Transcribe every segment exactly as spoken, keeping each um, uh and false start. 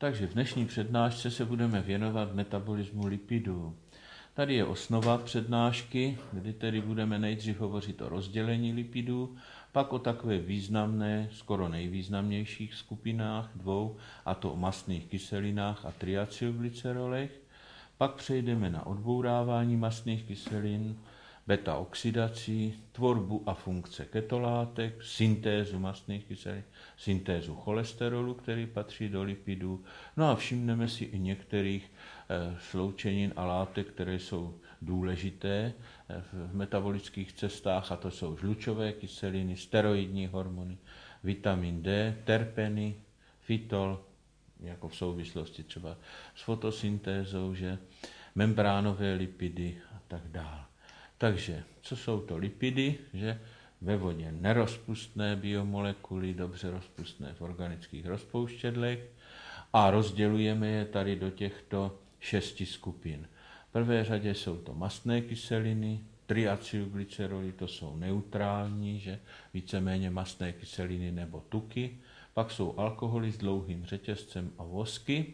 Takže v dnešní přednášce se budeme věnovat metabolismu lipidů. Tady je osnova přednášky, kdy tedy budeme nejdřív hovořit o rozdělení lipidů, pak o takové významné, skoro nejvýznamnějších skupinách dvou, a to o mastných kyselinách a triacylglycerolech. Pak přejdeme na odbourávání mastných kyselin, beta-oxidací, tvorbu a funkce ketolátek, syntézu mastných kyselin, syntézu cholesterolu, který patří do lipidů. No a všimneme si i některých e, sloučenin a látek, které jsou důležité e, v metabolických cestách, a to jsou žlučové kyseliny, steroidní hormony, vitamin D, terpeny, fytol, jako v souvislosti třeba s fotosyntézou, že membránové lipidy a tak dále. Takže, co jsou to lipidy? Že ve vodě nerozpustné biomolekuly, dobře rozpustné v organických rozpouštědlech, a rozdělujeme je tady do těchto šesti skupin. V prvé řadě jsou to mastné kyseliny, triacylglyceroly, to jsou neutrální, že víceméně mastné kyseliny nebo tuky. Pak jsou alkoholy s dlouhým řetězcem a vosky,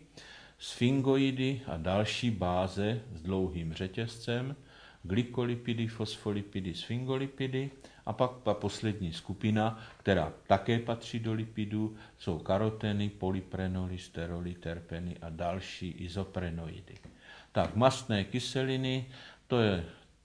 sfingoidy a další báze s dlouhým řetězcem, glykolipidy, fosfolipidy, sfingolipidy, a pak ta poslední skupina, která také patří do lipidů, jsou karoteny, polyprenoly, steroly, terpeny a další izoprenoidy. Tak mastné kyseliny, to je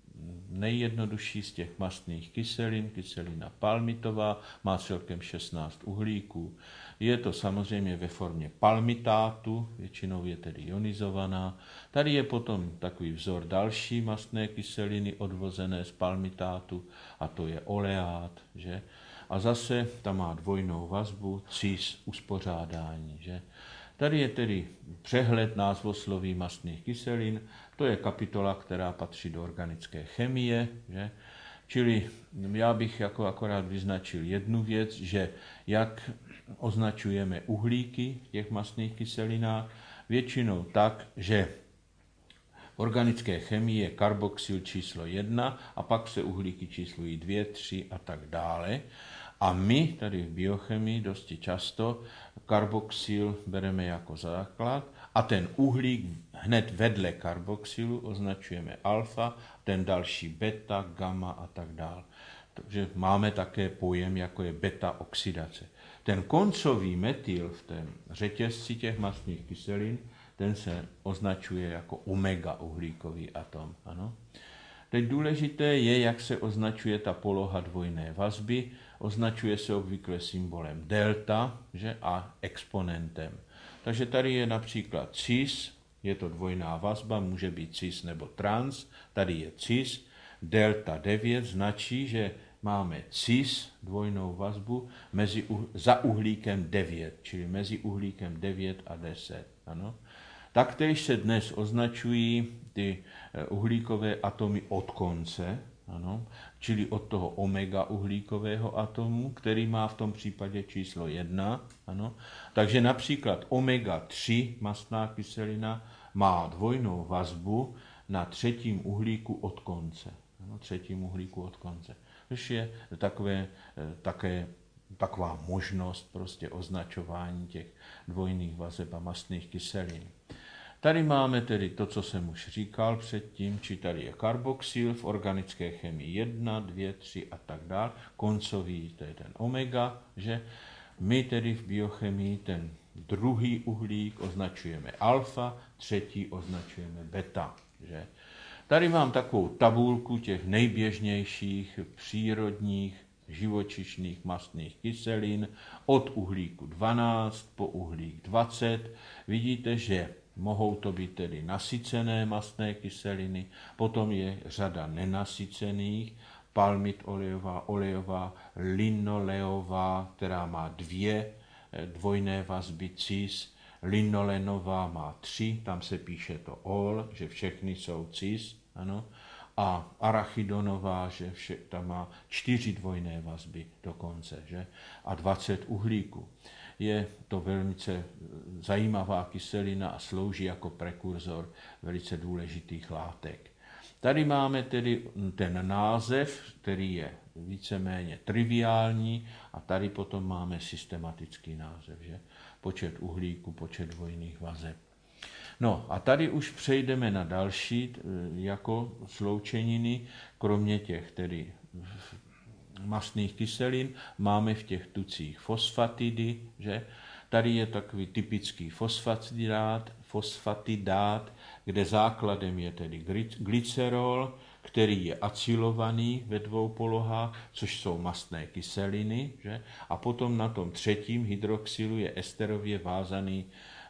nejjednodušší z těch mastných kyselin, kyselina palmitová, má celkem šestnáct uhlíků. Je to samozřejmě ve formě palmitátu, většinou je tedy ionizovaná. Tady je potom takový vzor další mastné kyseliny odvozené z palmitátu, a to je oleát, že? A zase tam má dvojnou vazbu, cis uspořádání, že? Tady je tedy přehled názvosloví mastných kyselin, to je kapitola, která patří do organické chemie, že? Čili já bych jako akorát vyznačil jednu věc, že jak označujeme uhlíky v těch mastných kyselinách, většinou tak, že v organické chemii je karboxyl číslo jedna a pak se uhlíky číslují dvě, tři a tak dále. A my tady v biochemii dosti často karboxyl bereme jako základ a ten uhlík hned vedle karboxylu označujeme alfa, ten další beta, gamma a tak dále. Takže máme také pojem, jako je beta-oxidace. Ten koncový metyl v tom řetězci těch mastných kyselin, ten se označuje jako omega uhlíkový atom. Ano? Teď důležité je, jak se označuje ta poloha dvojné vazby. Označuje se obvykle symbolem delta, že, a exponentem. Takže tady je například cis, je to dvojná vazba, může být cis nebo trans, tady je cis, delta devět značí, že máme cis, dvojnou vazbu, mezi, za uhlíkem devět, čili mezi uhlíkem devět a deset. Ano. Taktéž se dnes označují ty uhlíkové atomy od konce, ano, čili od toho omega uhlíkového atomu, který má v tom případě číslo jedna. Ano. Takže například omega tři mastná kyselina má dvojnou vazbu na třetím uhlíku od konce. Ano, třetím uhlíku od konce. Což je takové, také taková možnost prostě označování těch dvojných vazeb a mastných kyselin. Tady máme tedy to, co jsem už říkal předtím, či tady je karboxyl v organické chemii jedna, dva, tři a tak dále. Koncový, to je ten omega, že my tedy v biochemii ten druhý uhlík označujeme alfa, třetí označujeme beta, že. Tady mám takovou tabulku těch nejběžnějších přírodních živočišných mastných kyselin od uhlíku dvanáct po uhlík dvacet. Vidíte, že mohou to být tedy nasycené mastné kyseliny, potom je řada nenasycených, palmit olejová, olejová, linoleová, která má dvě dvojné vazby cis, linolenová má tři, tam se píše to ol, že všechny jsou cis, ano, a arachidonová, že vše, tam má čtyři dvojné vazby dokonce, že, a dvacet uhlíků. Je to velice zajímavá kyselina a slouží jako prekurzor velice důležitých látek. Tady máme tedy ten název, který je víceméně triviální, a tady potom máme systematický název. Že? počet uhlíku, počet dvojných vazeb. No a tady už přejdeme na další jako sloučeniny, kromě těch tedy mastných kyselin, máme v těch tucích fosfatidy, že? Tady je takový typický fosfatidát, fosfatidát, kde základem je tedy glycerol, který je acylovaný ve dvou polohách, což jsou mastné kyseliny, že? A potom na tom třetím hydroxylu je esterově vázaný,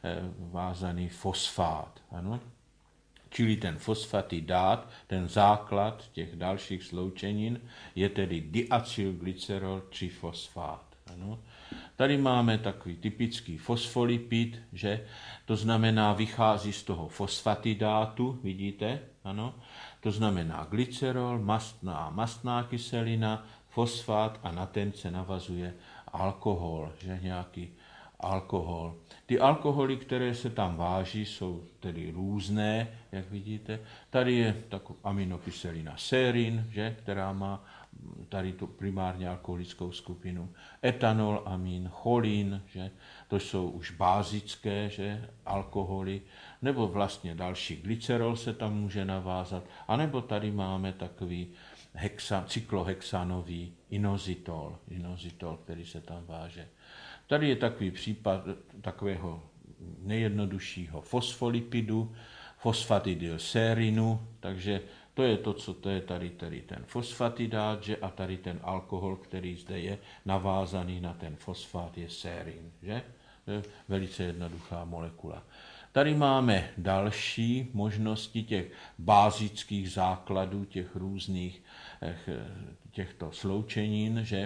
vázaný fosfát. Ano? Čili ten fosfatidát, ten základ těch dalších sloučenin, je tedy diacylglycerol trifosfát. Ano? Tady máme takový typický fosfolipid, že? To znamená, vychází z toho fosfatidátu, vidíte? Ano? To znamená glycerol, mastná, mastná kyselina, fosfát a na ten se navazuje alkohol, že? Nějaký alkohol. Ty alkoholy, které se tam váží, jsou tedy různé, jak vidíte. Tady je taková aminokyselina sérin, že, která má tady tu primárně alkoholickou skupinu. Etanol, amin, cholín, že, to jsou už bázické, že, alkoholy, nebo vlastně další glycerol se tam může navázat, anebo tady máme takový hexa, cyklohexanový inozitol, inozitol, který se tam váže. Tady je takový případ takového nejjednoduššího fosfolipidu, fosfatidylsérinu, takže to je to, co to je tady, tady ten fosfatidát, že? A tady ten alkohol, který zde je navázaný na ten fosfát, je sérin, že? To je velice jednoduchá molekula. Tady máme další možnosti těch bázických základů, těch různých těchto sloučenin, že?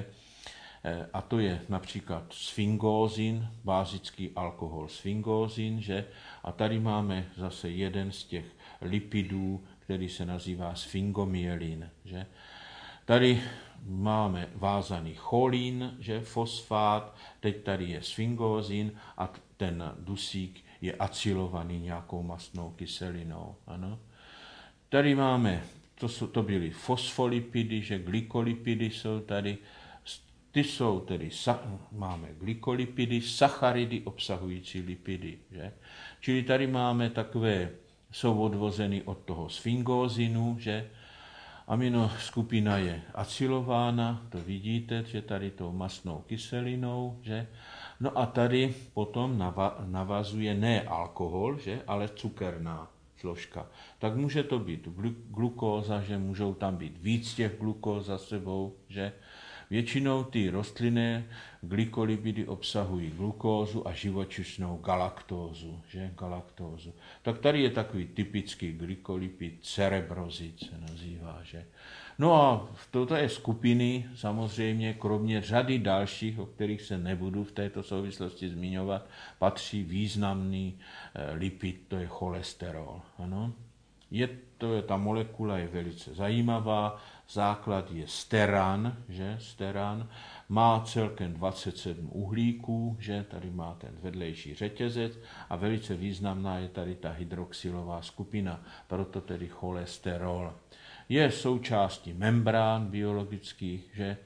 A to je například sfingózin, bázický alkohol sfingózin, že? A tady máme zase jeden z těch lipidů, který se nazývá sfingomyelin, že? Tady máme vázaný cholín, že? Fosfát, teď tady je sfingózin a ten dusík je acylovaný nějakou mastnou kyselinou. Ano? Tady máme, to, jsou, to byly fosfolipidy, že glykolipidy jsou tady. Ty jsou tedy, máme glykolipidy, sacharidy obsahující lipidy. Že? Čili tady máme takové, jsou odvozeny od toho sfingózinu, že aminoskupina je acylována, to vidíte, že tady tou mastnou kyselinou, že? No a tady potom navazuje ne alkohol, že? Ale cukerná složka. Tak může to být glukóza, že můžou tam být víc těch glukóz za sebou, že? Většinou ty rostlinné glykolipidy obsahují glukózu a živočišnou galaktózu, že? Galaktózu. Tak tady je takový typický glykolipid, cerebrozid se nazývá, že? No a toto je skupiny, samozřejmě, kromě řady dalších, o kterých se nebudu v této souvislosti zmiňovat, patří významný lipid, to je cholesterol, ano? Je to, je, ta molekula je velice zajímavá, základ je steran, že, steran, má celkem dvacet sedm uhlíků, že, tady má ten vedlejší řetězec a velice významná je tady ta hydroxylová skupina, proto tedy cholesterol. Je součástí membrán biologických, že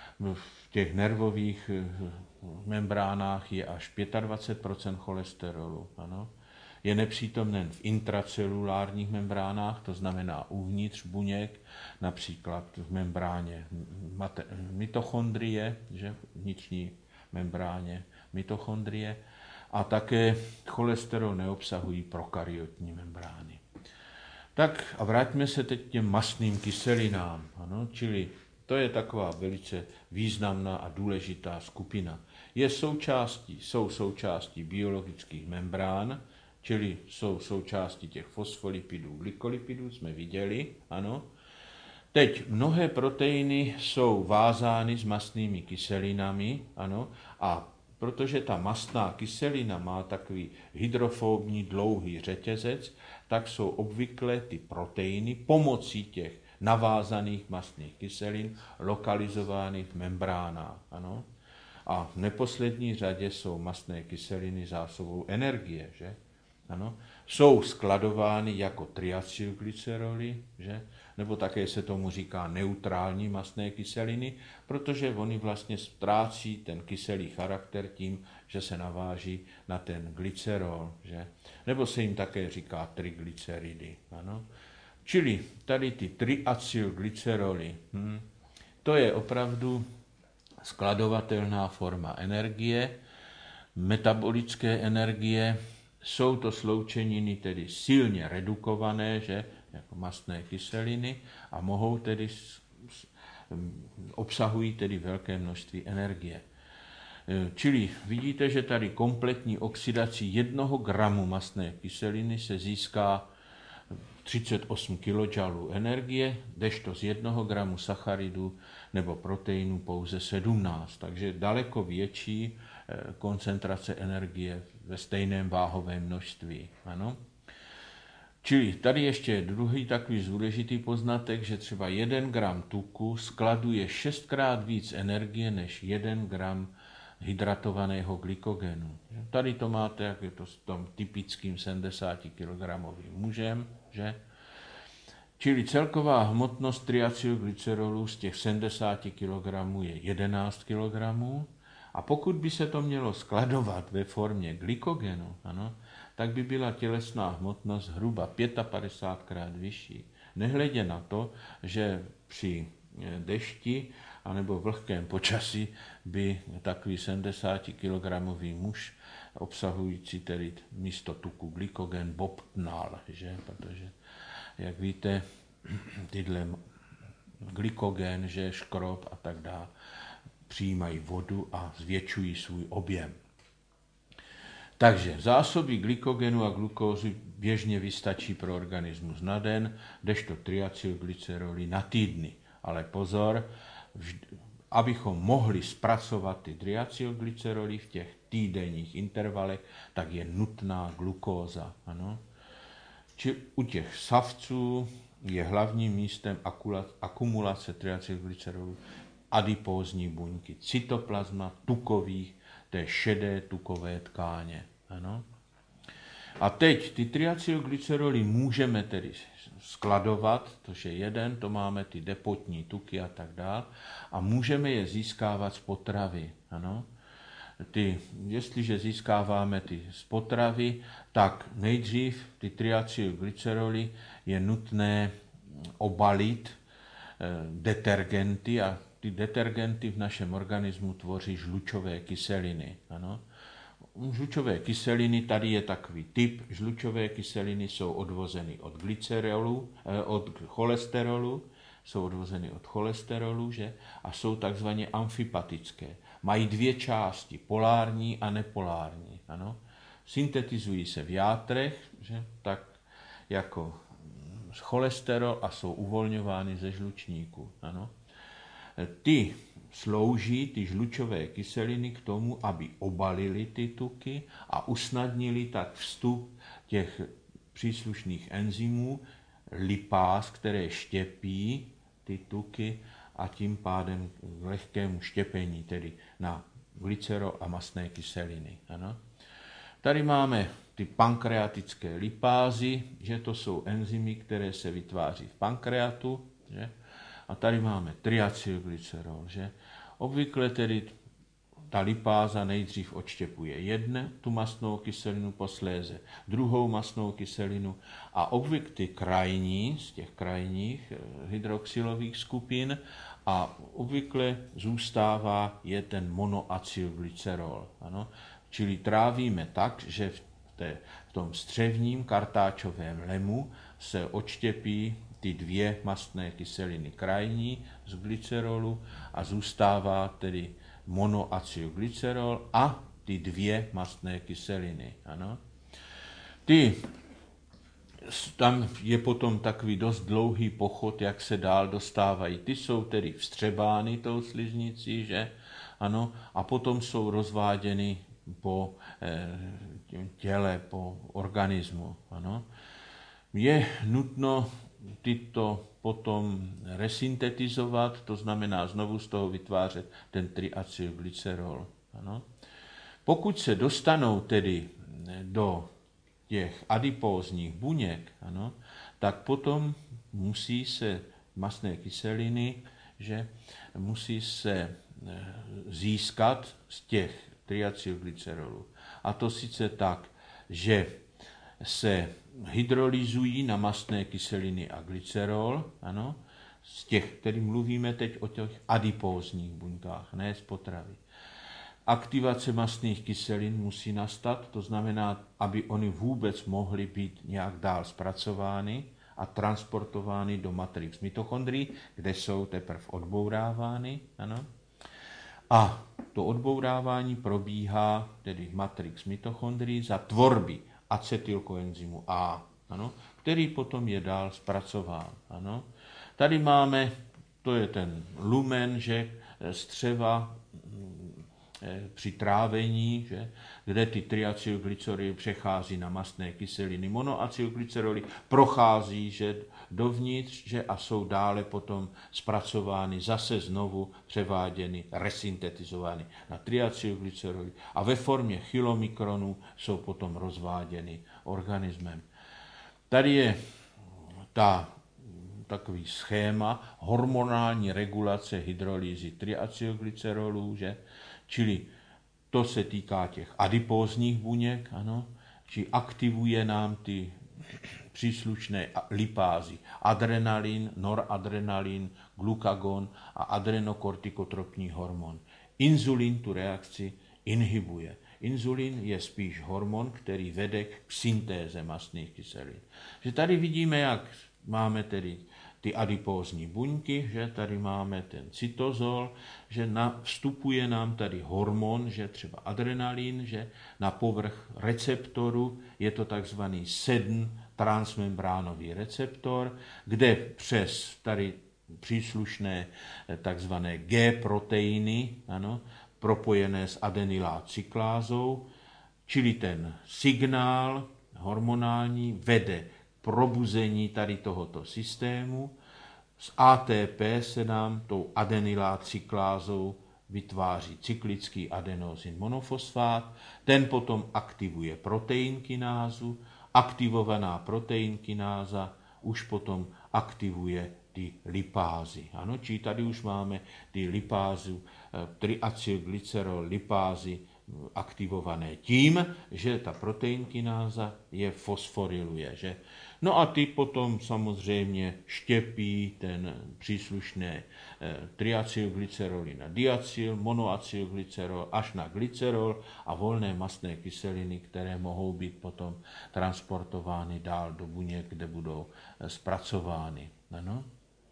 v těch nervových membránách je až dvacet pět procent cholesterolu, ano. Je nepřítomen v intracelulárních membránách, to znamená uvnitř buněk, například v membráně mitochondrie, že vnitřní membráně mitochondrie, a také cholesterol neobsahují prokaryotní membrány. Tak a vraťme se teď k těm mastným kyselinám, ano, čili to je taková velice významná a důležitá skupina. Je součástí, jsou součástí biologických membrán, čili jsou součástí těch fosfolipidů, glykolipidů, jsme viděli, ano. Teď mnohé proteiny jsou vázány s mastnými kyselinami, ano, a protože ta mastná kyselina má takový hydrofóbní dlouhý řetězec, tak jsou obvykle ty proteiny pomocí těch navázaných mastných kyselin lokalizovány v membránách, ano. A v neposlední řadě jsou mastné kyseliny zásobou energie, že? Ano. Jsou skladovány jako triacylglyceroly, že? Nebo také se tomu říká neutrální mastné kyseliny, protože oni vlastně ztrácí ten kyselý charakter tím, že se naváží na ten glycerol. Že? Nebo se jim také říká triglyceridy. Ano. Čili tady ty triacylglyceroly, hm, to je opravdu skladovatelná forma energie, metabolické energie. Jsou to sloučeniny tedy silně redukované, že, jako mastné kyseliny, a mohou tedy, obsahují tedy velké množství energie. Čili vidíte, že tady kompletní oxidací jednoho gramu mastné kyseliny se získá třicet osm kilojoulů energie, kdežto z jednoho gramu sacharidu nebo proteinu pouze sedmnáct. Takže daleko větší koncentrace energie ve stejném váhovém množství. Ano? Čili tady ještě je druhý takový důležitý poznatek, že třeba jeden gram tuku skladuje šestkrát víc energie než jeden gram hydratovaného glykogenu. Tady to máte, jak je to s tom typickým sedmdesátikilogramovým mužem, že? Čili celková hmotnost triacylglycerolů z těch sedmdesáti kilogramů je jedenáct kilogramů, a pokud by se to mělo skladovat ve formě glykogenu, ano, tak by byla tělesná hmotnost zhruba padesátkrát vyšší. Nehledě na to, že při dešti anebo vlhkém počasí by takový sedmdesátikilogramový muž obsahující tedy místo tuku glykogen bobtnal, že? Protože, jak víte, tyhle glykogen, že škrob a tak dále, přijímají vodu a zvětšují svůj objem. Takže zásoby glykogenu a glukózy běžně vystačí pro organismus na den, kdežto triacylglyceroly na týdny. Ale pozor, vždy, abychom mohli zpracovat ty triacylglyceroly v těch týdenních intervalech, tak je nutná glukóza. Ano? Či u těch savců je hlavním místem akumulace triacylglycerolů adipózní buňky, cytoplazma tukových, té šedé tukové tkáně. Ano? A teď ty triacylglyceroly můžeme tedy skladovat, to je jeden, to máme ty depotní tuky a tak dále, a můžeme je získávat z potravy. Ano? Ty, jestliže získáváme ty z potravy, tak nejdřív ty triacylglyceroly je nutné obalit eh, detergenty, a ty detergenty v našem organismu tvoří žlučové kyseliny. Ano? Žlučové kyseliny, tady je takový typ, žlučové kyseliny jsou odvozeny od glycerolu, eh, od cholesterolu, jsou odvozeny od cholesterolu, že? A jsou takzvaně amfipatické. Mají dvě části, polární a nepolární. Ano? Syntetizují se v játrech, že? Tak jako cholesterol, a jsou uvolňovány ze žlučníku. Ano? Ty slouží, ty žlučové kyseliny, k tomu, aby obalily ty tuky a usnadnili tak vstup těch příslušných enzymů, lipáz, které štěpí ty tuky, a tím pádem k lehkému štěpení, tedy na glycerol a mastné kyseliny. Ano. Tady máme ty pankreatické lipázy, že to jsou enzymy, které se vytváří v pankreatu, že? A tady máme triacylglycerol, že? Obvykle tedy ta lipáza nejdřív odštěpuje jednu tu mastnou kyselinu, posléze druhou mastnou kyselinu, a obvykle ty krajní, z těch krajních hydroxylových skupin, a obvykle zůstává je ten monoacylglycerol. Ano? Čili trávíme tak, že v, té, v tom střevním kartáčovém lemu se odštěpí ty dvě mastné kyseliny krajní z glycerolu a zůstává tedy monoacylglycerol a ty dvě mastné kyseliny. Ano. Ty, tam je potom takový dost dlouhý pochod, jak se dál dostávají. Ty jsou tedy vstřebány tou sliznicí, že? Ano, a potom jsou rozváděny po eh, těle, po organismu. Ano. Je nutno tyto potom resyntetizovat, to znamená znovu z toho vytvářet ten triacylglycerol. Ano. Pokud se dostanou tedy do těch adipózních buněk, ano, tak potom musí se mastné kyseliny, že musí se získat z těch triacylglycerolů. A to sice tak, že se hydrolyzují na mastné kyseliny a glycerol, ano, z těch, kterým mluvíme teď o těch adipózních buňkách, ne z potravy. Aktivace mastných kyselin musí nastat, to znamená, aby oni vůbec mohly být nějak dál zpracovány a transportovány do matrix mitochondrií, kde jsou teprve odbourávány. Ano. A to odbourávání probíhá tedy matrix mitochondrií za tvorby acetylkoenzymu A, ano, který potom je dál zpracován. Ano. Tady máme, to je ten lumen, že střeva při trávení, že, kde ty triacylglyceroly přechází na mastné kyseliny, monoacylglyceroly prochází že, dovnitř že, a jsou dále potom zpracovány, zase znovu převáděny, resyntetizovány na triacylglyceroly a ve formě chylomikronů jsou potom rozváděny organismem. Tady je ta takový schéma hormonální regulace hydrolýzy triacylglycerolů, že? Čili to se týká těch adipózních buněk, ano, či aktivuje nám ty příslušné lipázy. Adrenalin, noradrenalin, glukagon a adrenokortikotropní hormon. Inzulin tu reakci inhibuje. Inzulin je spíš hormon, který vede k syntéze mastných kyselin. Že tady vidíme, jak máme tedy ty adipózní buňky, že tady máme ten cytozol, že na, vstupuje nám tady hormon, že třeba adrenalin, že na povrch receptoru je to takzvaný sedm transmembránový receptor, kde přes tady příslušné takzvané G-proteiny, ano, propojené s adenylácyklázou, čili ten signál hormonální vede probuzení tady tohoto systému. Z A T P se nám tou adenylácyklázou vytváří cyklický adenózin monofosfát, ten potom aktivuje proteinkinázu, aktivovaná proteinkináza už potom aktivuje ty lipázy. Ano, či tady už máme ty lipázy, triacylglycerol lipázy aktivované tím, že ta proteinkináza je fosforiluje. Že? No a ty potom samozřejmě štěpí ten příslušné eh, triacylglyceroly na diacyl, monoacylglycerol až na glycerol a volné mastné kyseliny, které mohou být potom transportovány dál do buněk, kde budou eh, zpracovány. Ano?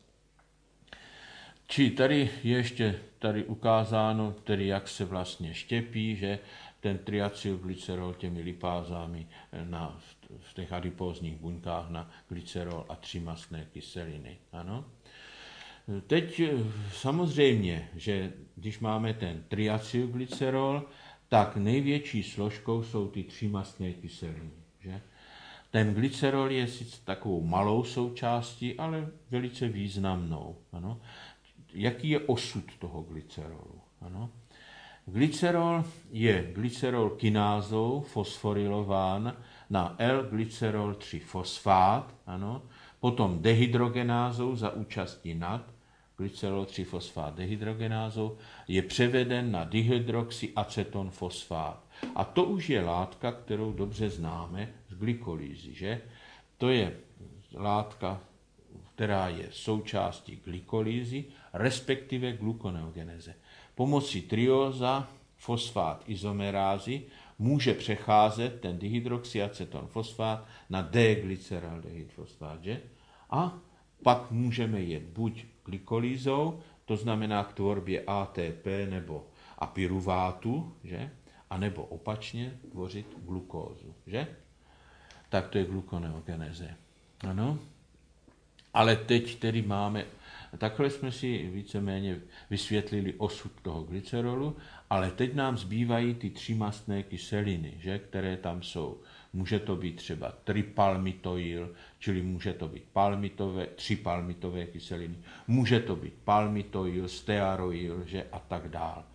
Či tady je ještě tady ukázáno, tedy jak se vlastně štěpí, že ten triacylglycerol těmi lipázami na, v těch adipózních buňkách na glycerol a tři mastné kyseliny. Ano. Teď samozřejmě, že když máme ten triacylglycerol, tak největší složkou jsou ty tři mastné kyseliny. Že? Ten glycerol je sice takovou malou součástí, ale velice významnou. Ano. Jaký je osud toho glycerolu? Ano. Glycerol je glycerol kinázou fosforilován na L-glycerol tři fosfát, ano. Potom dehydrogenázou za účastí N A D, glycerol tři fosfát dehydrogenázou, je převeden na dihydroxyaceton fosfát. A to už je látka, kterou dobře známe z glykolýzy, že? To je látka, která je součástí glykolýzy, respektive glukoneogeneze. Pomocí trióza fosfát izomerázy může přecházet ten dihydroxyaceton fosfát na D-glyceryl dehydrofosfát, že? A pak můžeme jet buď glykolýzou, to znamená k tvorbě A T P nebo apyruvátu, že? A nebo opačně tvořit glukózu, že? Tak to je glukoneogeneze. Ano. Ale teď tedy máme, takhle jsme si víceméně vysvětlili osud toho glycerolu, ale teď nám zbývají ty tři mastné kyseliny, že, které tam jsou. Může to být třeba tripalmitoil, čili může to být palmitové, tři palmitové kyseliny, může to být palmitoil, stearoil, že, a tak dál.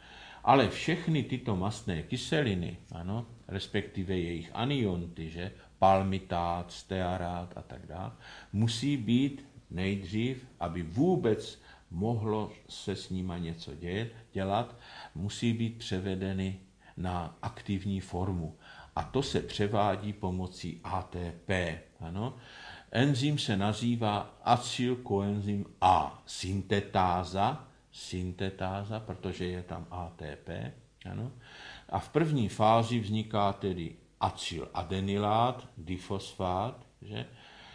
Ale všechny tyto mastné kyseliny, ano, respektive jejich anionty, že, palmitát, stearát a tak dále, musí být nejdřív, aby vůbec mohlo se s nima něco dělat, musí být převedeny na aktivní formu. A to se převádí pomocí A T P. Ano. Enzym se nazývá acylkoenzym A. Syntetáza, syntetáza, protože je tam A T P. Ano. A v první fázi vzniká tedy acyladenylát, difosfát, že?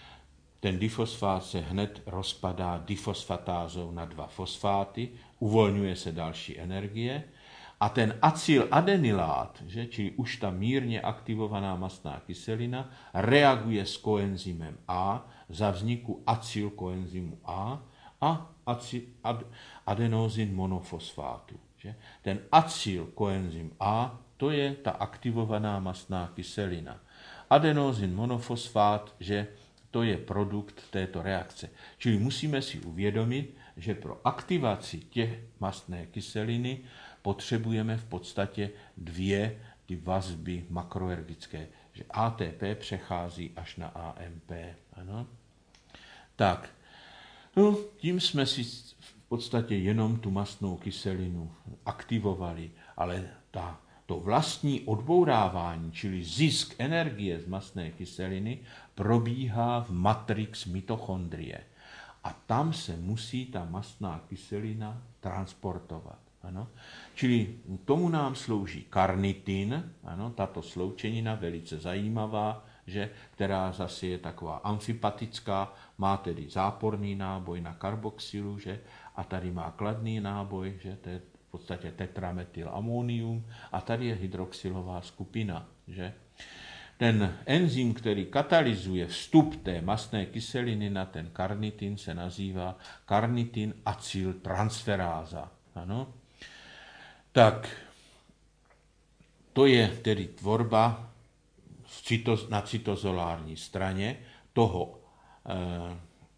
Ten difosfát se hned rozpadá difosfatázou na dva fosfáty, uvolňuje se další energie a ten acyladenylát, že, čili už ta mírně aktivovaná mastná kyselina, reaguje s koenzymem A za vzniku acylkoenzymu A a ad, adenózin monofosfátu. Že. Ten acylkoenzym A, to je ta aktivovaná mastná kyselina. Adenózin monofosfát, že to je produkt této reakce. Čili musíme si uvědomit, že pro aktivaci těch mastné kyseliny potřebujeme v podstatě dvě ty vazby makroergické. Že A T P přechází až na A M P. Ano? Tak, no, tím jsme si v podstatě jenom tu mastnou kyselinu aktivovali, ale ta to vlastní odbourávání, čili zisk energie z mastné kyseliny, probíhá v matrix mitochondrie. A tam se musí ta mastná kyselina transportovat. Ano? Čili tomu nám slouží karnitin, ano, tato sloučenina velice zajímavá, že, která zase je taková amfipatická, má tedy záporný náboj na karboxylu, že, a tady má kladný náboj, že, to je v podstatě tetrametylamonium a tady je hydroxylová skupina. Že? Ten enzym, který katalyzuje vstup té mastné kyseliny na ten karnitin, se nazývá karnitin acyltransferáza. Ano? Tak, to je tedy tvorba na cytozolární straně toho eh,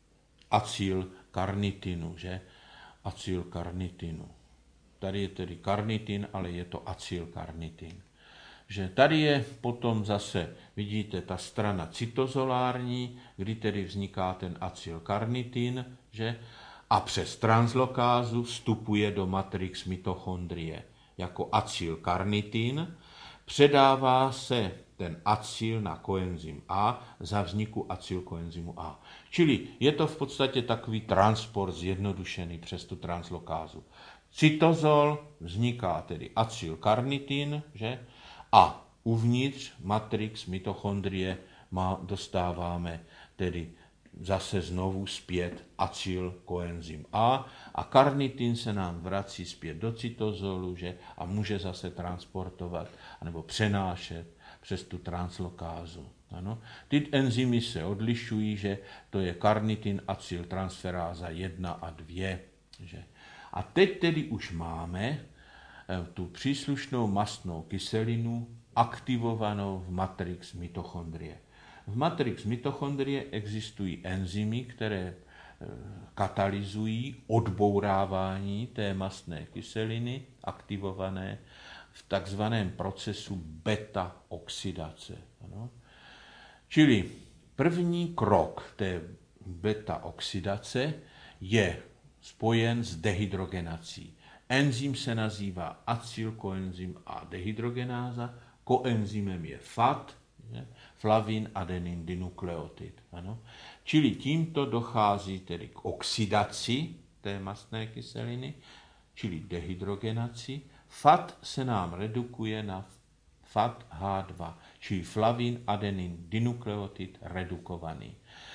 acylkarnitinu, že? Acylkarnitinu. Tady je tedy karnitin, ale je to acylkarnitin. Že tady je potom zase, vidíte, ta strana cytozolární, kdy tedy vzniká ten acylkarnitin, že? A přes translokázu vstupuje do matrix mitochondrie jako acylkarnitin, předává se ten acyl na koenzym A za vzniku acylkoenzymu A. Čili je to v podstatě takový transport zjednodušený přes tu translokázu. Cytozol vzniká tedy acylkarnitin, že? A uvnitř matrix mitochondrie má, dostáváme tedy zase znovu zpět acylkoenzym A a karnitin se nám vrací zpět do cytozolu, že? A může zase transportovat nebo přenášet přes tu translokázu. Ano. Ty enzymy se odlišují, že to je karnitin acyltransferáza jedna a dvě. Že? A teď tedy už máme tu příslušnou mastnou kyselinu aktivovanou v matrix mitochondrie. V matrix mitochondrie existují enzymy, které katalyzují odbourávání té mastné kyseliny aktivované v takzvaném procesu beta-oxidace. Ano. Čili první krok té beta-oxidace je spojen s dehydrogenací. Enzym se nazývá acylkoenzym A dehydrogenáza, koenzymem je F A T, je, flavin adenin dinukleotid. Ano. Čili tímto dochází tedy k oxidaci té mastné kyseliny, čili dehydrogenaci. F A T se nám redukuje na F A T H dva, čili flavin adenin dinukleotid redukovaný.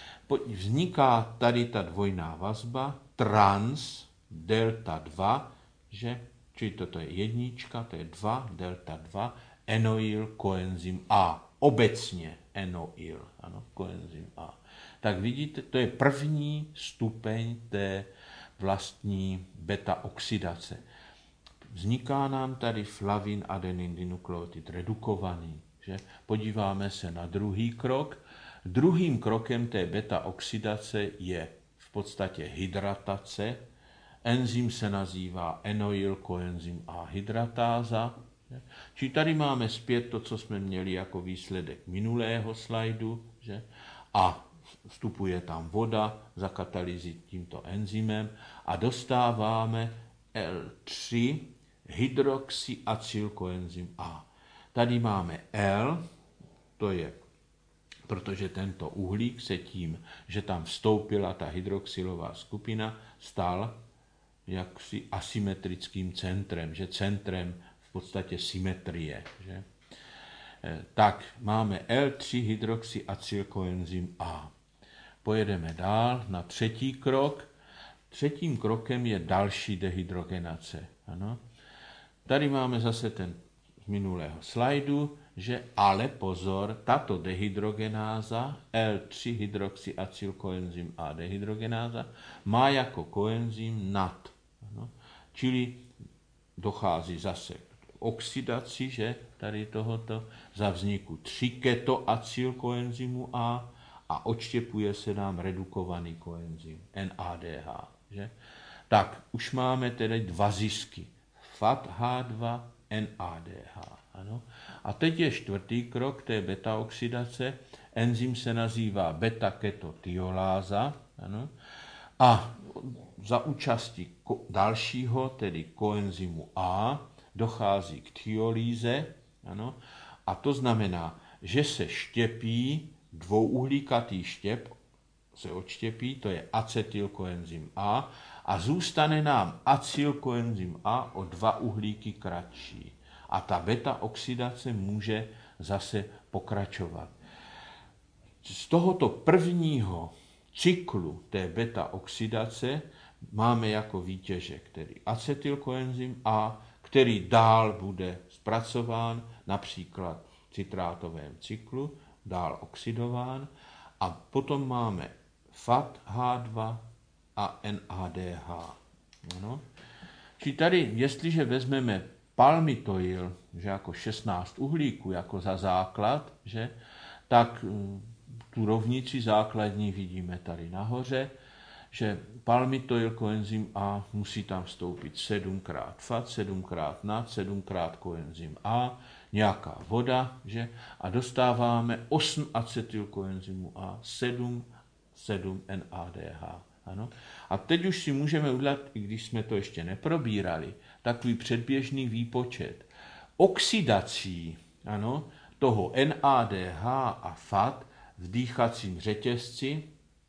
Vzniká tady ta dvojná vazba trans delta dva, že, čili toto je jednička, to je dva, delta dva, enoyl koenzym A. Obecně enoyl, ano, koenzym A. Tak vidíte, to je první stupeň té vlastní beta-oxidace. Vzniká nám tady flavin adenin dinukleotid redukovaný. Že? Podíváme se na druhý krok. Druhým krokem té beta-oxidace je v podstatě hydratace enzym se nazývá enoylkoenzym A hydratáza. Že? Čili tady máme zpět to, co jsme měli jako výsledek minulého slajdu, že? A vstupuje tam voda za katalyzí tímto enzymem a dostáváme el tři hydroxyacylkoenzym A. Tady máme L, to je, protože tento uhlík se tím, že tam vstoupila ta hydroxylová skupina, stal jaksi asymetrickým centrem, že centrem v podstatě symetrie. Že? Tak máme el tři hydroxyacylkoenzym A. Pojedeme dál na třetí krok. Třetím krokem je další dehydrogenace. Ano. Tady máme zase ten z minulého slajdu, že ale pozor, tato dehydrogenáza, el tři hydroxyacylkoenzym A dehydrogenáza, má jako koenzym nad. Ano. Čili dochází zase k oxidaci, že tady tohoto, za vzniku tři ketoacylkoenzymu A a odštěpuje se nám redukovaný koenzym en á dé há. Že? Tak, už máme tedy dva zisky. fat há dva, en á dé há. Ano. A teď je čtvrtý krok, to je beta-oxidace. Enzym se nazývá beta-ketotioláza. Ano. A za účasti dalšího, tedy koenzymu A, dochází k thiolíze. Ano. A to znamená, že se štěpí dvouuhlíkatý štěp, se odštěpí, to je acetylkoenzym A, a zůstane nám acylkoenzym A o dva uhlíky kratší. A ta beta-oxidace může zase pokračovat. Z tohoto prvního cyklu té beta-oxidace máme jako výtěžek tedy acetylkoenzym A, který dál bude zpracován, například v citrátovém cyklu, dál oxidován, a potom máme fat há dva a en á dé há. Ano. Čili tady, jestliže vezmeme palmitoyl, že jako šestnáct uhlíků, jako za základ, že, tak tu rovnici základní vidíme tady nahoře, že palmitoyl koenzym A musí tam vstoupit sedmkrát fat, sedmkrát nad, sedmkrát koenzym A, nějaká voda, že, a dostáváme osm acetylkoenzymu A, sedm, sedm en á dé há. Ano. A teď už si můžeme udělat, i když jsme to ještě neprobírali, takový předběžný výpočet. Oxidací ano, toho en á dé há a fat v dýchacím řetězci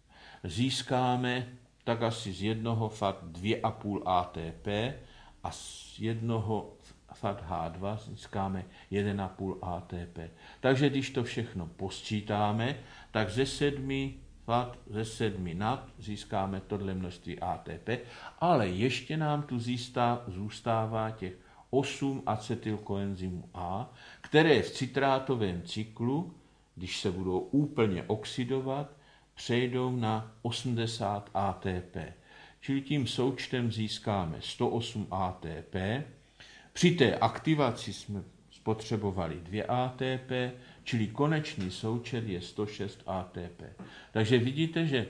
získáme tak asi z jednoho fat dvě a půl á té pé a z jednoho fat há dva získáme jedna a půl á té pé. Takže když to všechno posčítáme, tak ze sedmi fat, ze sedmi nad získáme tohle množství á té pé, ale ještě nám tu zůstává těch osm acetylkoenzymů A, které v citrátovém cyklu, když se budou úplně oxidovat, přejdou na osmdesát á té pé. Čili tím součtem získáme sto osm á té pé. Při té aktivaci jsme spotřebovali dvě á té pé, čili konečný součet je sto šest á té pé. Takže vidíte, že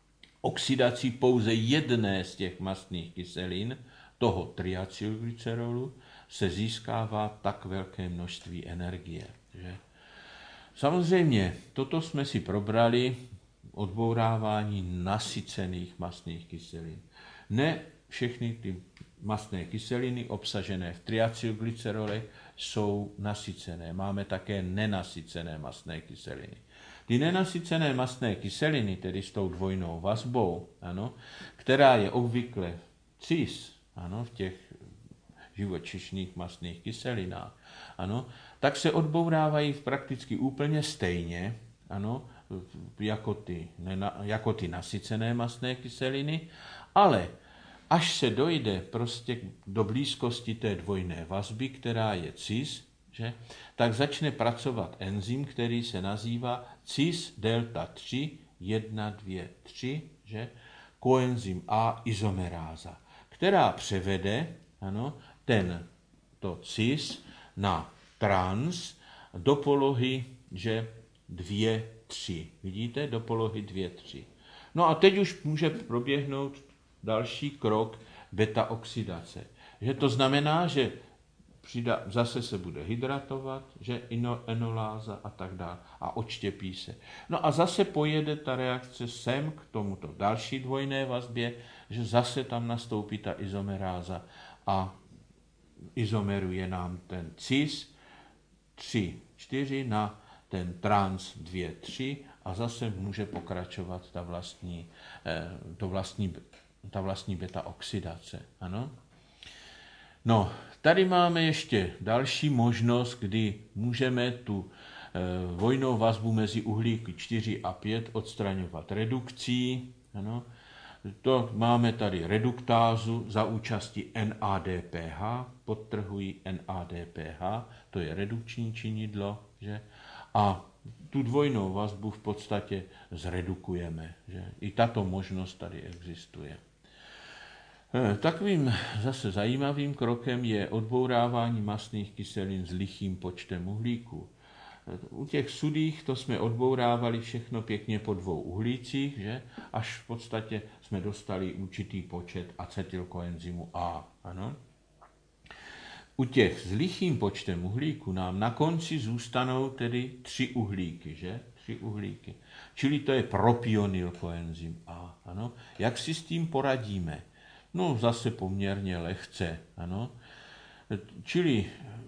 oxidací pouze jedné z těch mastných kyselin, toho triacylglycerolu, se získává tak velké množství energie. Že? Samozřejmě, toto jsme si probrali, odbourávání nasycených mastných kyselin. Ne všechny ty mastné kyseliny obsažené v triacylglycerolech jsou nasycené. Máme také nenasycené mastné kyseliny. Ty nenasycené mastné kyseliny, tedy s tou dvojnou vazbou, ano, která je obvykle cis, ano, v těch živočišných mastných kyselinách, ano, tak se odbourávají prakticky úplně stejně, ano, jako ty, nena, jako ty nasycené mastné kyseliny, ale až se dojde prostě do blízkosti té dvojné vazby, která je cis, že, tak začne pracovat enzym, který se nazývá cis delta tři jedna dvě tři, že, koenzym A izomeráza, která převede ano, ten, to cis na trans do polohy, že dvě tři. Vidíte? Do polohy dvě tři. No a teď už může proběhnout další krok beta-oxidace. Že to znamená, že přidá, zase se bude hydratovat, že ino, enoláza a tak dále a odštěpí se. No a zase pojede ta reakce sem k tomuto další dvojné vazbě, že zase tam nastoupí ta izomeráza a izomeruje nám ten cis tři čtyři na ten trans dva tři a zase může pokračovat ta vlastní, to vlastní, ta vlastní beta-oxidace. Ano? No, tady máme ještě další možnost, kdy můžeme tu dvojnou vazbu mezi uhlíky čtyři a pět odstraňovat redukcí. Ano? To máme tady reduktázu za účasti N A D P H, podtrhuji N A D P H, to je redukční činidlo, že? A tu dvojnou vazbu v podstatě zredukujeme. Že? I tato možnost tady existuje. Takovým zase zajímavým krokem je odbourávání mastných kyselin s lichým počtem uhlíků. U těch sudých to jsme odbourávali všechno pěkně po dvou uhlících, že? Až v podstatě jsme dostali určitý počet acetylkoenzymu A. Ano? U těch s lichým počtem uhlíků nám na konci zůstanou tedy tři uhlíky, že? Tři uhlíky. Čili to je propionylkoenzym A. Ano? Jak si s tím poradíme? No zase poměrně lehce. Ano? Čili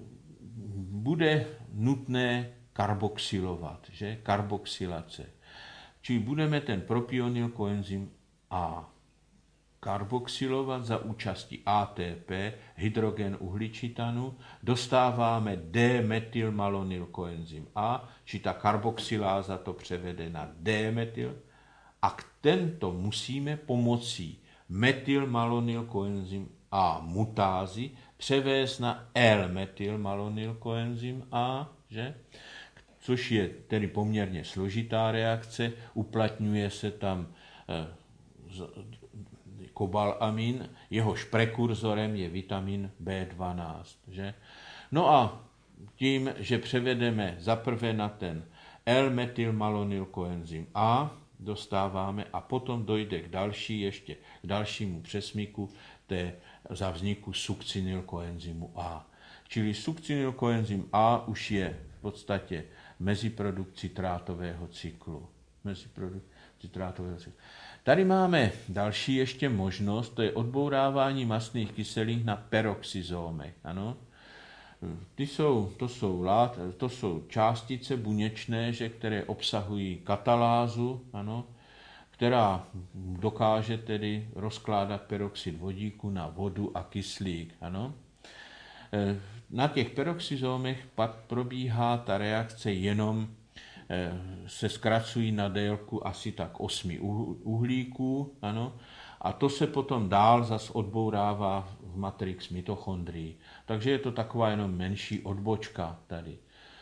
bude nutné karboxylovat, že? Karboxylace. Čili budeme ten propionylkoenzym A karboxylovat za účasti A T P, hydrogen uhličitanu, dostáváme D-metylmalonylkoenzym A, či ta karboxyláza to převede na D-metyl a k tento musíme pomocí metylmalonylkoenzym A mutázy převést na L-metylmalonylkoenzym A, že? Což je tedy poměrně složitá reakce, uplatňuje se tam eh, kobalamin, jehož prekurzorem je vitamin B dvanáct. Že? No a tím, že převedeme zaprvé na ten L-metylmalonylkoenzym A, dostáváme a potom dojde k další ještě k dalšímu přesmyku té, za vzniku sukcinylkoenzymu A. Čili sukcinylkoenzym A už je v podstatě meziprodukt citrátového cyklu. Meziprodukt citrátového cyklu. Tady máme další ještě možnost, to je odbourávání mastných kyselin na peroxizómech. Ano? Ty jsou, to, jsou lát, to jsou částice buněčné, že, které obsahují katalázu, ano, která dokáže tedy rozkládat peroxid vodíku na vodu a kyslík. Ano. Na těch peroxizómech pak probíhá ta reakce jenom, se zkracují na délku asi tak osmi uhlíků, ano, a to se potom dál zas odbourává v matrix mitochondrií. Takže je to taková jenom menší odbočka tady.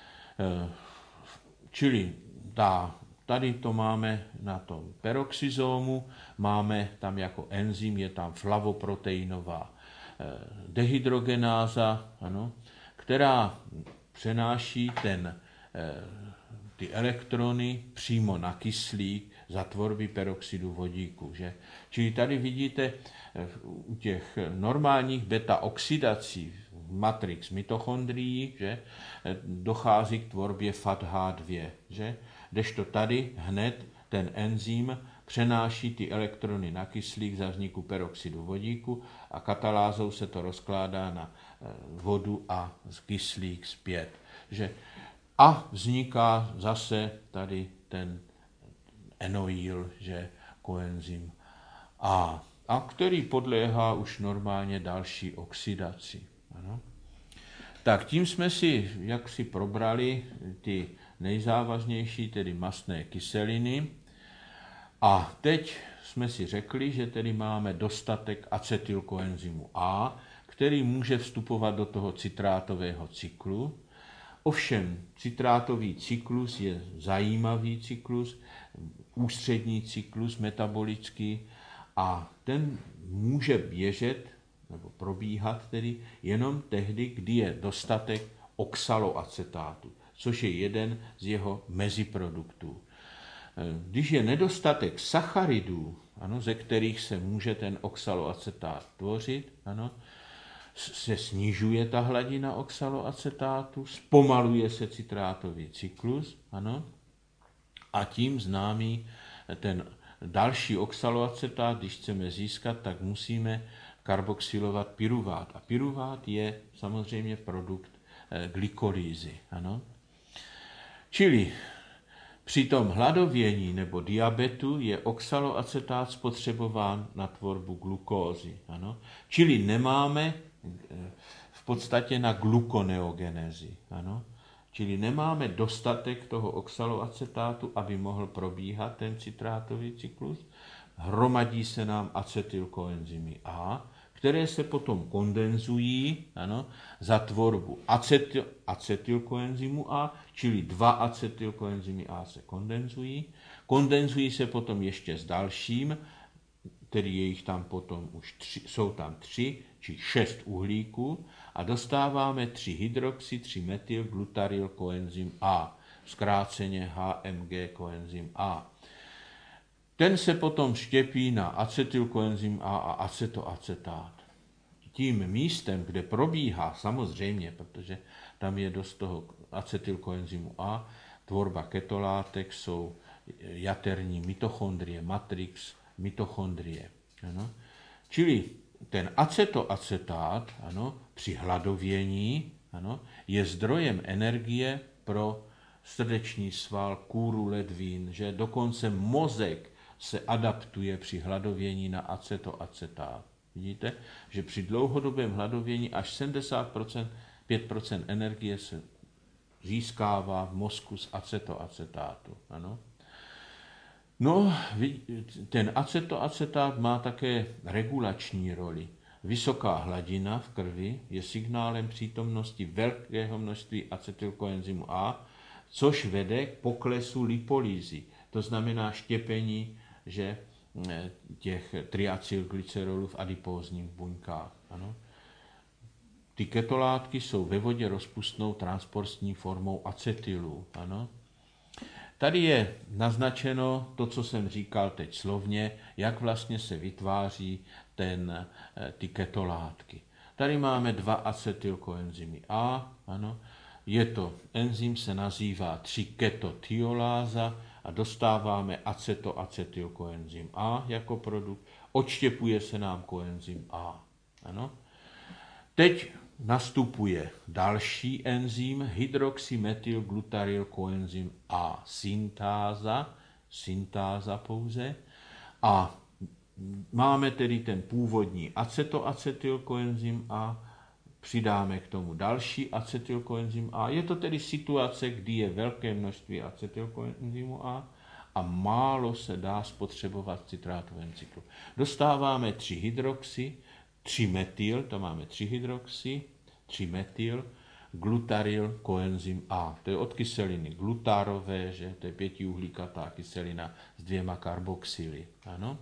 Čili ta, tady to máme na tom peroxizómu, máme tam jako enzym, je tam flavoproteinová dehydrogenáza, ano, která přenáší ten, ty elektrony přímo na kyslík za tvorby peroxidu vodíku. Že? Čili tady vidíte u těch normálních beta-oxidací v matrix mitochondrií, že dochází k tvorbě F A T H dva. Že? Kdežto tady hned ten enzym přenáší ty elektrony na kyslík za vzniku peroxidu vodíku a katalázou se to rozkládá na vodu a kyslík zpět. Že? A vzniká zase tady ten enoyl, že koenzym A, a který podléhá už normálně další oxidaci. Ano. Tak tím jsme si jaksi probrali ty nejzávažnější, tedy mastné kyseliny. A teď jsme si řekli, že tedy máme dostatek acetylkoenzymu A, který může vstupovat do toho citrátového cyklu. Ovšem, citrátový cyklus je zajímavý cyklus, ústřední cyklus metabolický a ten může běžet nebo probíhat tedy jenom tehdy, kdy je dostatek oxaloacetátu, což je jeden z jeho meziproduktů. Když je nedostatek sacharidů, ano, ze kterých se může ten oxaloacetát tvořit, ano, se snižuje ta hladina oxaloacetátu, zpomaluje se citrátový cyklus, ano, a tím známý ten další oxaloacetát, když chceme získat, tak musíme karboxylovat pyruvát. A pyruvát je samozřejmě produkt glykolýzy. Ano. Čili při tom hladovění nebo diabetu je oxaloacetát spotřebován na tvorbu glukózy. Ano. Čili nemáme v podstatě na glukoneogenezi. Ano. Čili nemáme dostatek toho oxaloacetátu, aby mohl probíhat ten citrátový cyklus. Hromadí se nám acetylkoenzymy A, které se potom kondenzují, ano, za tvorbu acetyl, acetylkoenzymu A, čili dva acetylkoenzymy A se kondenzují. Kondenzují se potom ještě s dalším, který je jich tam potom už tři, jsou tam tři, či šest uhlíků a dostáváme tři hydroxy, tři metyl, glutaryl, koenzym A, zkráceně H M G koenzym A. Ten se potom štěpí na acetylkoenzym A a acetoacetát. Tím místem, kde probíhá samozřejmě, protože tam je dost toho acetylkoenzymu A, tvorba ketolátek, jsou jaterní mitochondrie, matrix, mitochondrie. Ano. Čili ten acetoacetát, ano, při hladovění, ano, je zdrojem energie pro srdeční sval, kůru ledvin, že dokonce mozek se adaptuje při hladovění na acetoacetát. Vidíte, že při dlouhodobém hladovění až sedmdesát pět procent energie se získává v mozku z acetoacetátu. Ano. No, ten acetoacetát má také regulační roli. Vysoká hladina v krvi je signálem přítomnosti velkého množství acetylkoenzymu A, což vede k poklesu lipolýzy. To znamená štěpení, že těch triacylglycerolů v adipózních buňkách. Ano. Ty ketolátky jsou ve vodě rozpustnou transportní formou acetylu. Ano. Tady je naznačeno to, co jsem říkal teď slovně, jak vlastně se vytváří ten, ty ketolátky. Tady máme dva acetylkoenzymy A, ano. Je to enzym, se nazývá tři ketotioláza a dostáváme acetoacetylkoenzym A jako produkt. Odštěpuje se nám koenzym A. Ano. Teď nastupuje další enzym, hydroxymetylglutaryl-koenzym A syntáza, syntáza pouze, a máme tedy ten původní acetoacetylkoenzym A, přidáme k tomu další acetylkoenzym A. Je to tedy situace, kdy je velké množství acetylkoenzymu A a málo se dá spotřebovat v citrátovém cyklu. Dostáváme tři hydroxy, tři metyl, to máme tři hydroxy, tři metyl, glutaryl, koenzym A. To je od kyseliny glutárové, že to je pětiuhlíkatá kyselina s dvěma karboxyly. Ano.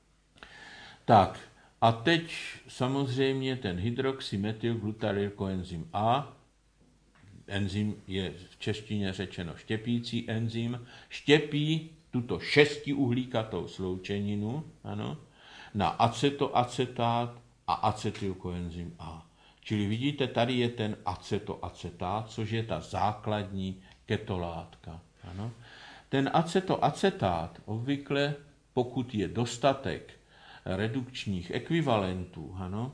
Tak, a teď samozřejmě ten hydroxymetylglutaryl koenzym A, enzym je v češtině řečeno štěpící enzym, štěpí tuto šestiuhlíkatou sloučeninu, ano, na acetoacetát a acetylkoenzym A. Čili vidíte, tady je ten acetoacetát, což je ta základní ketolátka. Ano. Ten acetoacetát obvykle, pokud je dostatek redukčních ekvivalentů, ano,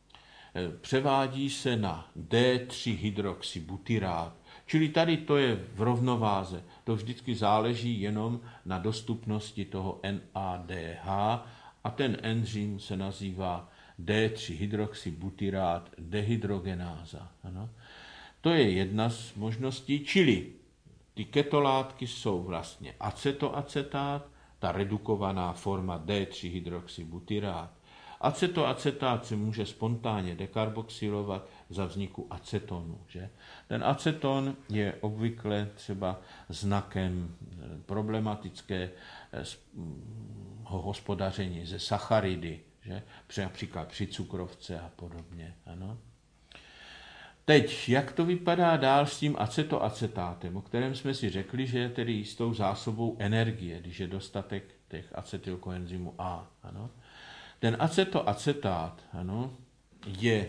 převádí se na D tři hydroxybutyrát. Čili tady to je v rovnováze. To vždycky záleží jenom na dostupnosti toho N A D H a ten enzym se nazývá D tři hydroxybutyrát dehydrogenáza. Ano. To je jedna z možností, čili ty ketolátky jsou vlastně acetoacetát, ta redukovaná forma D tři hydroxybutyrát. Acetoacetát se může spontánně dekarboxylovat za vzniku acetonu. Že? Ten aceton je obvykle třeba znakem problematického hospodaření ze sacharidy, že? Například při cukrovce a podobně. Ano. Teď, jak to vypadá dál s tím acetoacetátem, o kterém jsme si řekli, že je tedy jistou zásobou energie, když je dostatek těch acetylkoenzymu A. Ano. Ten acetoacetát, ano, je,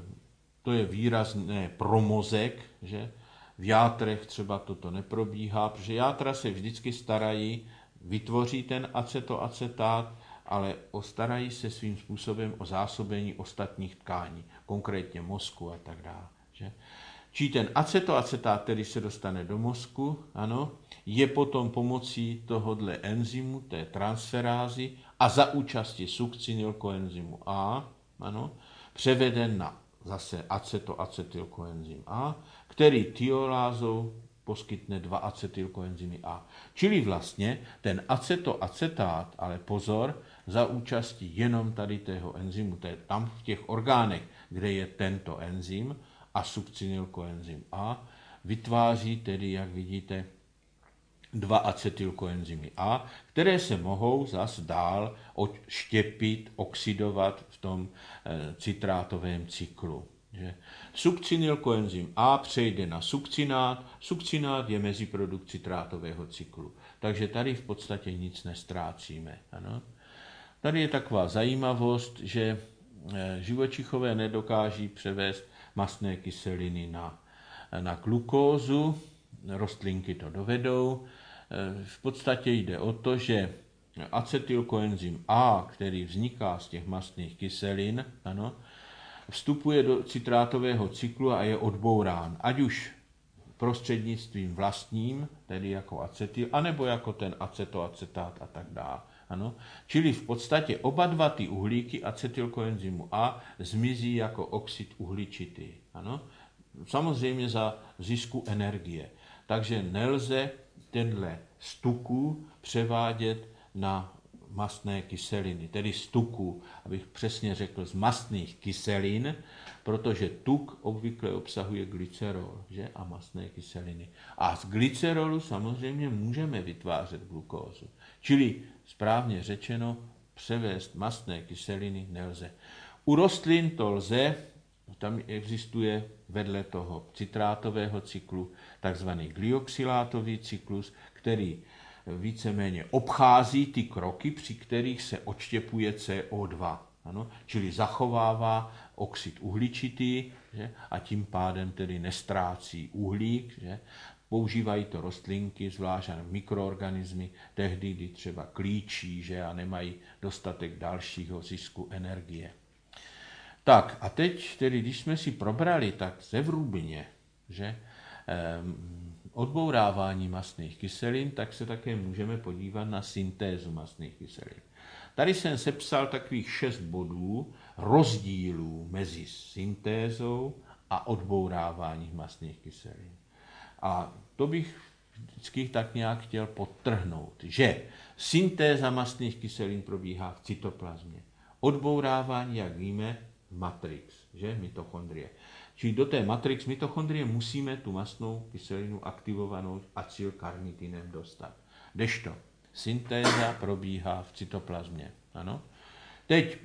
to je výrazné pro mozek, že v játrech třeba toto neprobíhá, protože játra se vždycky starají, vytvoří ten acetoacetát, ale ostarají se svým způsobem o zásobení ostatních tkání, konkrétně mozku a tak dále. Že? Čili ten acetoacetát, který se dostane do mozku, ano, je potom pomocí tohodle enzymu, té transferázy a za účasti sukcinylkoenzymu A, ano, převeden na zase acetoacetylkoenzym A, který tiolázou poskytne dva acetylkoenzymy A. Čili vlastně ten acetoacetát, ale pozor, za účastí jenom tady tého enzymu, to je tam v těch orgánech, kde je tento enzym a sukcinylkoenzym A, vytváří tedy, jak vidíte, dva acetylkoenzymy A, které se mohou zas dál odštěpit, oxidovat v tom e, citrátovém cyklu. Že? Sukcinylkoenzym A přejde na sukcinát, sukcinát je meziprodukt citrátového cyklu. Takže tady v podstatě nic nestrácíme. Ano? Tady je taková zajímavost, že živočichové nedokáží převést mastné kyseliny na, na glukózu, rostlinky to dovedou. V podstatě jde o to, že acetylkoenzym A, který vzniká z těch mastných kyselin, ano, vstupuje do citrátového cyklu a je odbourán, ať už prostřednictvím vlastním, tedy jako acetyl, anebo jako ten acetoacetát a tak dále. Ano. Čili v podstatě oba dva ty uhlíky acetylkoenzymu A zmizí jako oxid uhličitý. Ano. Samozřejmě za zisku energie. Takže nelze tenhle z tuků převádět na mastné kyseliny, tedy z tuků, abych přesně řekl, z mastných kyselin, protože tuk obvykle obsahuje glycerol, že? A mastné kyseliny. A z glycerolu samozřejmě můžeme vytvářet glukózu. Čili správně řečeno, převést mastné kyseliny nelze. U rostlin to lze, tam existuje vedle toho citrátového cyklu takzvaný glyoxylátový cyklus, který víceméně obchází ty kroky, při kterých se odštěpuje C O dva. Ano? Čili zachovává oxid uhličitý, že? A tím pádem tedy nestrácí uhlík. Že? Používají to rostlinky, zvlášť mikroorganismy, tehdy, kdy třeba klíčí, že? A nemají dostatek dalšího zisku energie. Tak a teď, tedy, když jsme si probrali tak zevrubně, že ehm, odbourávání mastných kyselin, tak se také můžeme podívat na syntézu mastných kyselin. Tady jsem sepsal takových šest bodů rozdílů mezi syntézou a odbouráváním mastných kyselin. A to bych vždycky tak nějak chtěl podtrhnout, že syntéza mastných kyselin probíhá v cytoplazmě. Odbourávání, jak víme, matrix, že? Mitochondrie. Čili do té matrix mitochondrie musíme tu mastnou kyselinu aktivovanou acylkarnitinem dostat. Kdežto syntéza probíhá v cytoplazmě. Ano? Teď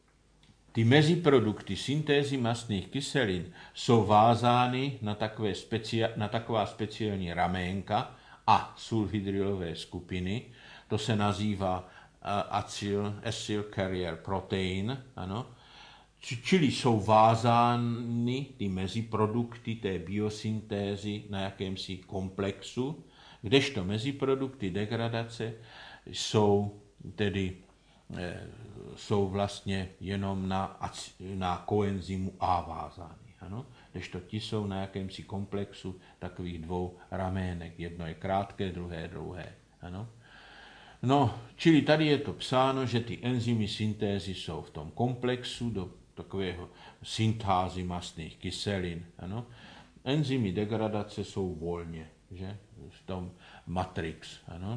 ty meziprodukty syntézy mastných kyselin jsou vázány na, takové specia, na taková speciální raménka a sulfhydrylové skupiny. To se nazývá acyl, acyl carrier protein, ano? Čili jsou vázány ty meziprodukty té biosyntézy na jakémsi komplexu, kdežto meziprodukty degradace jsou tedy jsou vlastně jenom na, na koenzymu A vázány. Ano? Kdežto ti jsou na jakémsi komplexu takových dvou ramének. Jedno je krátké, druhé je dlouhé. Ano? No, čili tady je to psáno, že ty enzymy syntézy jsou v tom komplexu do takového syntázy mastných kyselin. Ano? Enzymy degradace jsou volně, že? V tom matrix. Ano?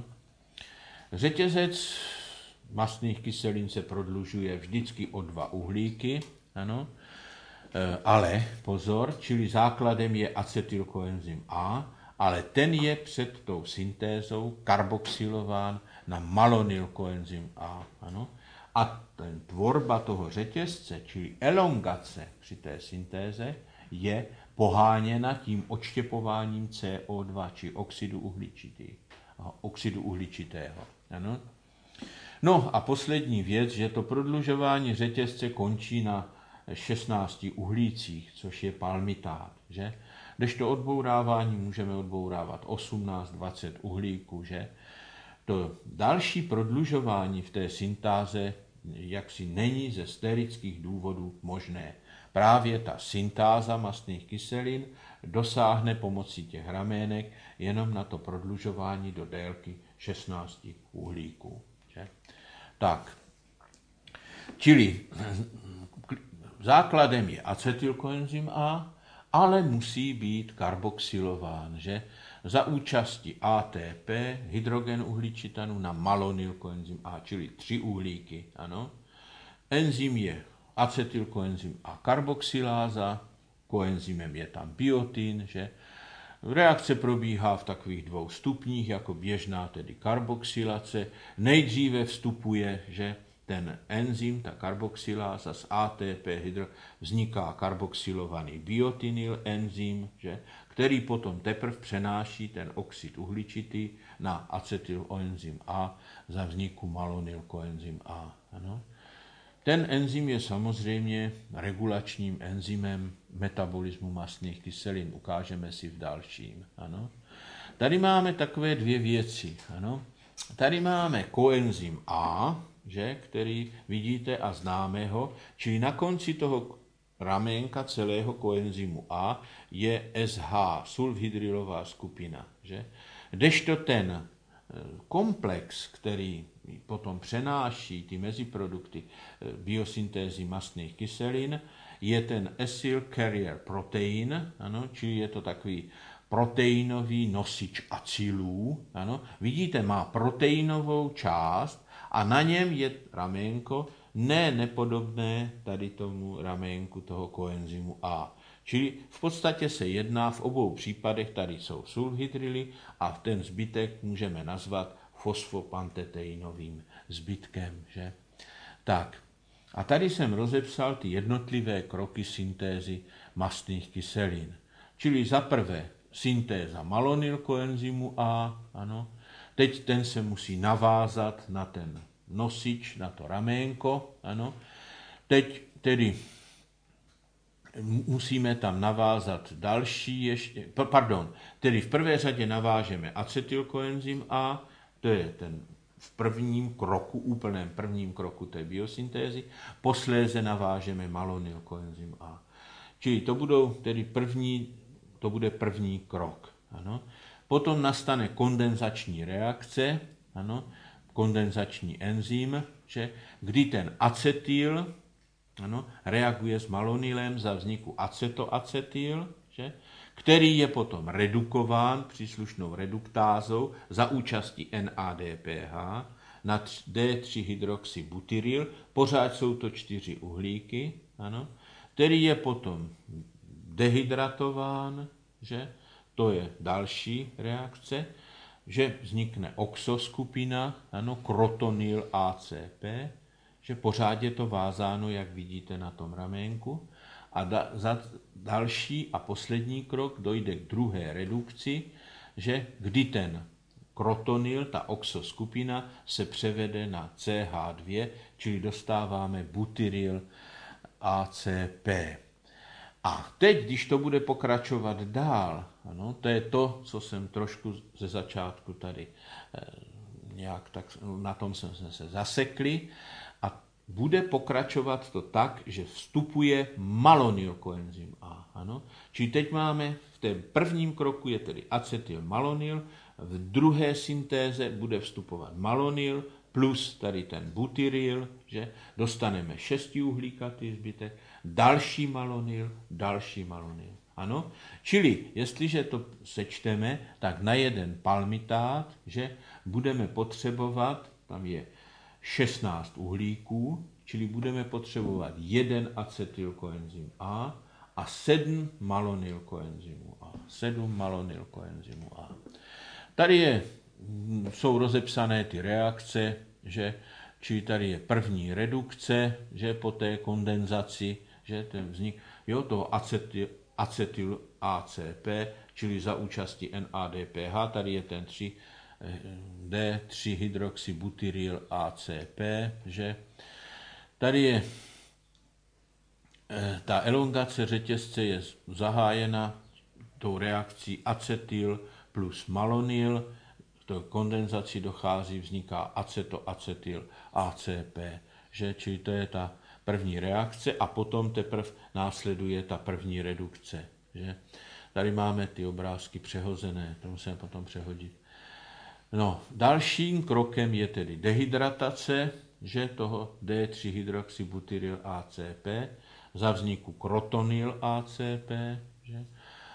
Řetězec mastných kyselin se prodlužuje vždycky o dva uhlíky, ano? E, ale pozor, čili základem je acetylkoenzym A, ale ten je před tou syntézou karboxylován na malonylkoenzym A. Ano? A ten tvorba toho řetězce, čili elongace při té syntéze, je poháněna tím odštěpováním C O dva, či oxidu uhličitý, oxidu uhličitého. Ano? No a poslední věc, že to prodlužování řetězce končí na šestnácti uhlících, což je palmitát. Že? Kdežto odbourávání můžeme odbourávat osmnáct dvacet uhlíků. Že? To další prodlužování v té syntáze jaksi není ze sterických důvodů možné. Právě ta syntáza mastných kyselin dosáhne pomocí těch ramének jenom na to prodlužování do délky šestnácti uhlíků. Že? Tak, čili základem je acetylkoenzym A, ale musí být karboxylován, že? Za účasti A T P, hydrogen uhličitanu, na malonylkoenzym A, čili tři uhlíky. Ano? Enzym je acetylkoenzym A karboxyláza, koenzymem je tam biotin, že? Reakce probíhá v takových dvou stupních, jako běžná, tedy karboxylace. Nejdříve vstupuje, že ten enzym, ta karboxyláza z A T P hydro, vzniká karboxylovaný biotinyl enzym, že, který potom teprve přenáší ten oxid uhličitý na acetyloenzym A za vzniku malonylkoenzym A. Ano. Ten enzym je samozřejmě regulačním enzymem metabolismu mastných kyselin. Ukážeme si v dalším. Ano. Tady máme takové dvě věci. Ano. Tady máme koenzym A, že, který vidíte a známe ho, čili na konci toho raménka celého koenzymu A je S H, sulfhydrylová skupina. Že. Kdežto ten komplex, který potom přenáší ty meziprodukty biosyntézy mastných kyselin, je ten acyl carrier protein, ano, čili je to takový proteinový nosič acylů. Ano. Vidíte, má proteinovou část a na něm je raménko ne nepodobné tady tomu raménku toho koenzymu A. Čili v podstatě se jedná v obou případech, tady jsou sulfhydryly a ten zbytek můžeme nazvat fosfopanteteinovým zbytkem. Že? Tak, a tady jsem rozepsal ty jednotlivé kroky syntézy mastných kyselin. Čili za prvé syntéza malonylkoenzymu A, ano. Teď ten se musí navázat na ten nosič, na to raménko, ano. Teď tedy musíme tam navázat další ještě, pardon, tedy v prvé řadě navážeme acetylkoenzym A, to je ten v prvním kroku, úplném prvním kroku té biosyntézy, posléze navážeme malonylkoenzym A. Čili to budou tedy první, to bude první krok. Ano. Potom nastane kondenzační reakce, ano, kondenzační enzym, že, kdy ten acetyl ano, reaguje s malonylem za vzniku acetoacetyl, že, který je potom redukován příslušnou reduktázou za účasti N A D P H na D tři hydroxybutyryl, pořád jsou to čtyři uhlíky, ano, který je potom dehydratován, že, to je další reakce, že vznikne oxoskupina, ano, krotonyl A C P, že pořád je to vázáno, jak vidíte na tom raménku. A da, za další a poslední krok dojde k druhé redukci, že kdy ten krotonyl, ta oxoskupina, se převede na C H dva, čili dostáváme butyryl A C P. A teď, když to bude pokračovat dál, ano, to je to, co jsem trošku ze začátku tady eh, nějak tak, na tom jsme se zasekli, a bude pokračovat to tak, že vstupuje malonylkoenzym A. Ano. Čili teď máme v té prvním kroku je tedy acetylmalonyl, v druhé syntéze bude vstupovat malonyl plus tady ten butyryl, že dostaneme šestiuhlíkatý zbytek, další malonyl, další malonyl. Ano? Čili, jestliže to sečteme, tak na jeden palmitát, že budeme potřebovat, tam je šestnáct uhlíků, čili budeme potřebovat jeden acetylkoenzym A a sedm malonylkoenzymů A. sedm malonylkoenzymů A. Tady je, jsou rozepsané ty reakce, že, čili tady je první redukce, že po té kondenzaci, že ten vznik, jo, toho acetyl, acetyl A C P, čili za účasti N A D P H, tady je ten tři D tři hydroxybutyryl A C P, že tady je ta elongace řetězce je zahájena tou reakcí acetyl plus malonyl, k kondenzaci dochází, vzniká acetoacetyl A C P, že? Čili to je ta první reakce a potom teprve následuje ta první redukce. Že? Tady máme ty obrázky přehozené, to musíme potom přehodit. No, dalším krokem je tedy dehydratace, že toho D tři hydroxybutyryl A C P, za vzniku krotonyl A C P. Že?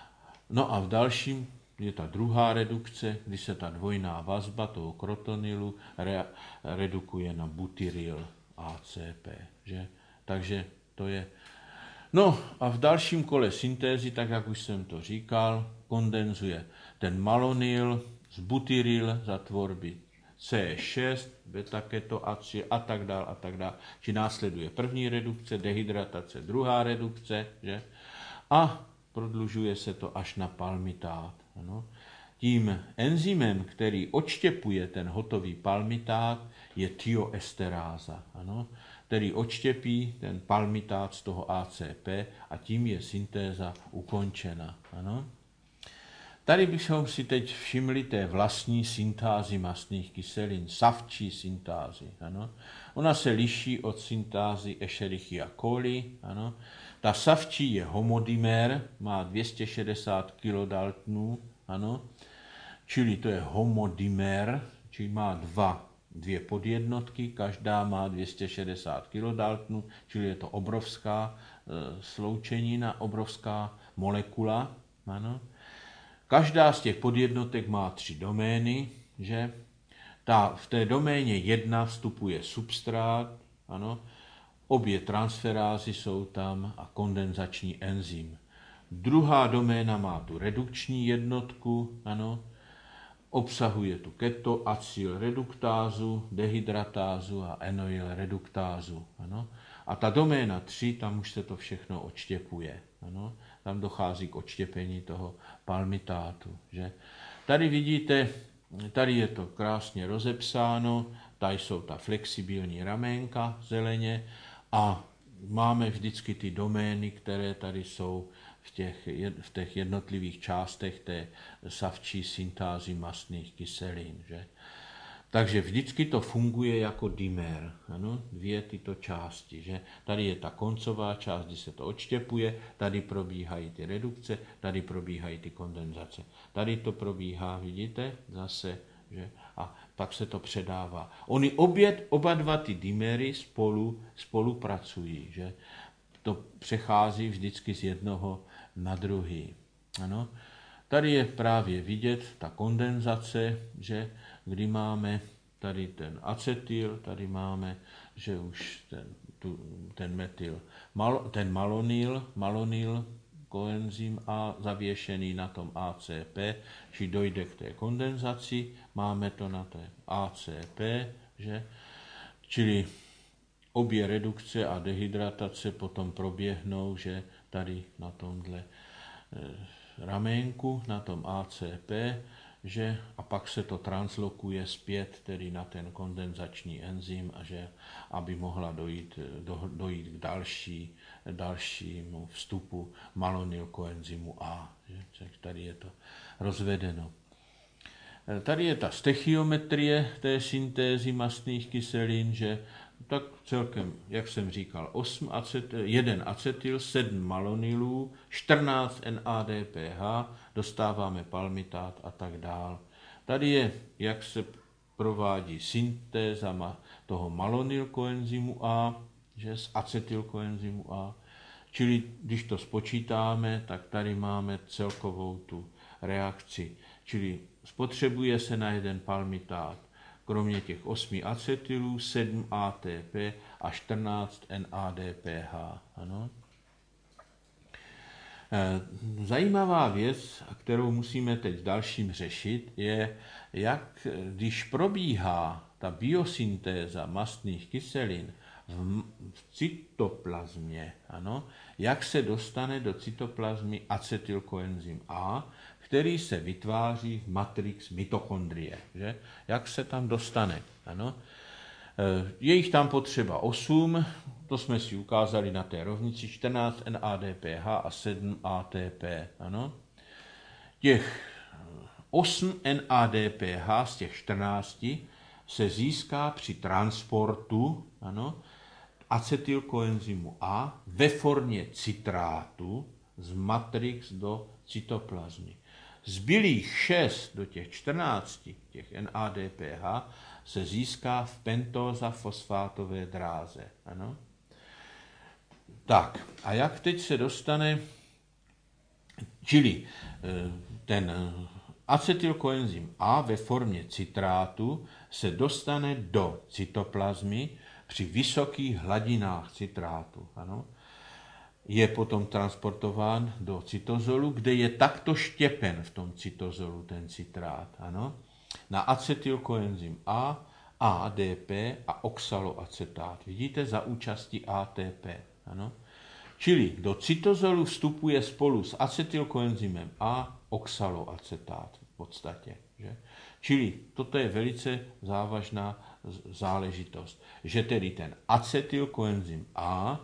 No a v dalším je ta druhá redukce, kdy se ta dvojná vazba toho krotonylu re, redukuje na butyryl A C P. Že? Takže to je. No a v dalším kole syntézy, tak jak už jsem to říkal, kondenzuje ten malonyl z butyryl za tvorby C šest, beta-ketoacid a tak dál a tak dál. Či následuje první redukce, dehydratace, druhá redukce, že? A prodlužuje se to až na palmitát. Ano. Tím enzymem, který odštěpuje ten hotový palmitát, je thioesteráza, ano, který odštěpí ten palmitát z toho A C P a tím je syntéza ukončena. Ano. Tady bychom si teď všimli té vlastní syntázy mastných kyselin, savčí syntázy. Ano. Ona se liší od syntázy Escherichia coli. Ano. Ta savčí je homodimer, má dvě stě šedesát kilodaltonů, ano. Čili to je homodimer, čili má dva, dvě podjednotky, každá má dvě stě šedesát kilodaltonů, čili je to obrovská e, sloučenina, obrovská molekula. Ano. Každá z těch podjednotek má tři domény, že? Ta, v té doméně jedna vstupuje substrát, ano, obě transferázy jsou tam a kondenzační enzym. Druhá doména má tu redukční jednotku, ano, obsahuje tu ketoacyl reduktázu, dehydratázu a enoyl reduktázu. Ano. A ta doména tři, tam už se to všechno odštěpuje. Ano. Tam dochází k odštěpení toho palmitátu. Že? Tady vidíte, tady je to krásně rozepsáno, tady jsou ta flexibilní raménka zeleně a máme vždycky ty domény, které tady jsou v těch, v těch jednotlivých částech té savčí syntázy mastných kyselin. Že? Takže vždycky to funguje jako dimer, ano? Dvě tyto části. Že? Tady je ta koncová část, kdy se to odštěpuje, tady probíhají ty redukce, tady probíhají ty kondenzace. Tady to probíhá, vidíte, zase, že? A pak se to předává. Oni obě, oba dva ty dimery spolu spolupracují, že? To přechází vždycky z jednoho na druhý. Ano? Tady je právě vidět ta kondenzace, že kdy máme tady ten acetyl, tady máme, že už ten, tu, ten metyl, mal, ten malonyl, malonyl koenzym A zavěšený na tom A C P, či dojde k té kondenzaci, máme to na té A C P, že? Čili obě redukce a dehydratace potom proběhnou, že tady na tomhle e, raménku, na tom A C P, že a pak se to translokuje zpět tedy na ten kondenzační enzym, a že aby mohla dojít, do, dojít k další, dalšímu vstupu malonylkoenzymu A. Že? Tady je to rozvedeno. Tady je ta stechiometrie té syntézy mastných kyselin, že tak celkem, jak jsem říkal, osm acet, jeden acetyl, sedm malonylů, čtrnáct N A D P H, dostáváme palmitát a tak dál. Tady je, jak se provádí syntéza toho malonylkoenzymu A, že z acetylkoenzymu A. Čili když to spočítáme, tak tady máme celkovou tu reakci. Čili spotřebuje se na jeden palmitát kromě těch osmi acetylů, sedm A T P a čtrnáct N A D P H. Ano. Zajímavá věc, kterou musíme teď dalším řešit, je, jak když probíhá ta biosyntéza mastných kyselin v, v cytoplazmě, ano, jak se dostane do cytoplazmy acetylkoenzym A, který se vytváří v matrix mitochondrie. Že? Jak se tam dostane? Ano. Je jich tam potřeba osm, to jsme si ukázali na té rovnici, čtrnáct N A D P H a sedm A T P. Ano. Těch osm N A D P H z těch čtrnácti se získá při transportu, ano, acetylkoenzymu A ve formě citrátu z matrix do cytoplazmy. Zbylých šest do těch čtrnácti, těch N A D P H, se získá v pentóza fosfátové dráze. Ano? Tak, a jak teď se dostane, čili ten acetylkoenzym A ve formě citrátu se dostane do cytoplazmy při vysokých hladinách citrátu. Ano? Je potom transportován do cytozolu, kde je takto štěpen v tom cytozolu ten citrát. Ano? Na acetylkoenzym A, A D P a oxaloacetát. Vidíte, za účasti A T P. Ano? Čili do cytozolu vstupuje spolu s acetylkoenzymem A oxaloacetát v podstatě. Že? Čili toto je velice závažná záležitost, že tedy ten acetylkoenzym A,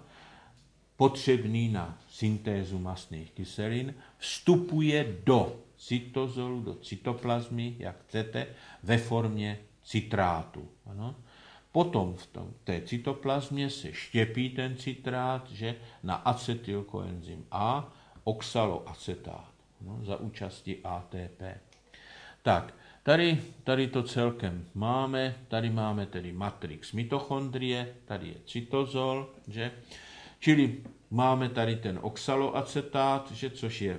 potřebný na syntézu mastných kyselin, vstupuje do cytozolu, do cytoplazmy, jak chcete, ve formě citrátu. Ano? Potom v tom, té cytoplazmě se štěpí ten citrát, že na acetylkoenzym A, oxaloacetát, no, za účasti A T P. Tak, tady, tady to celkem máme, tady máme tedy matrix mitochondrie, tady je cytozol, že? Čili máme tady ten oxaloacetát, že, což je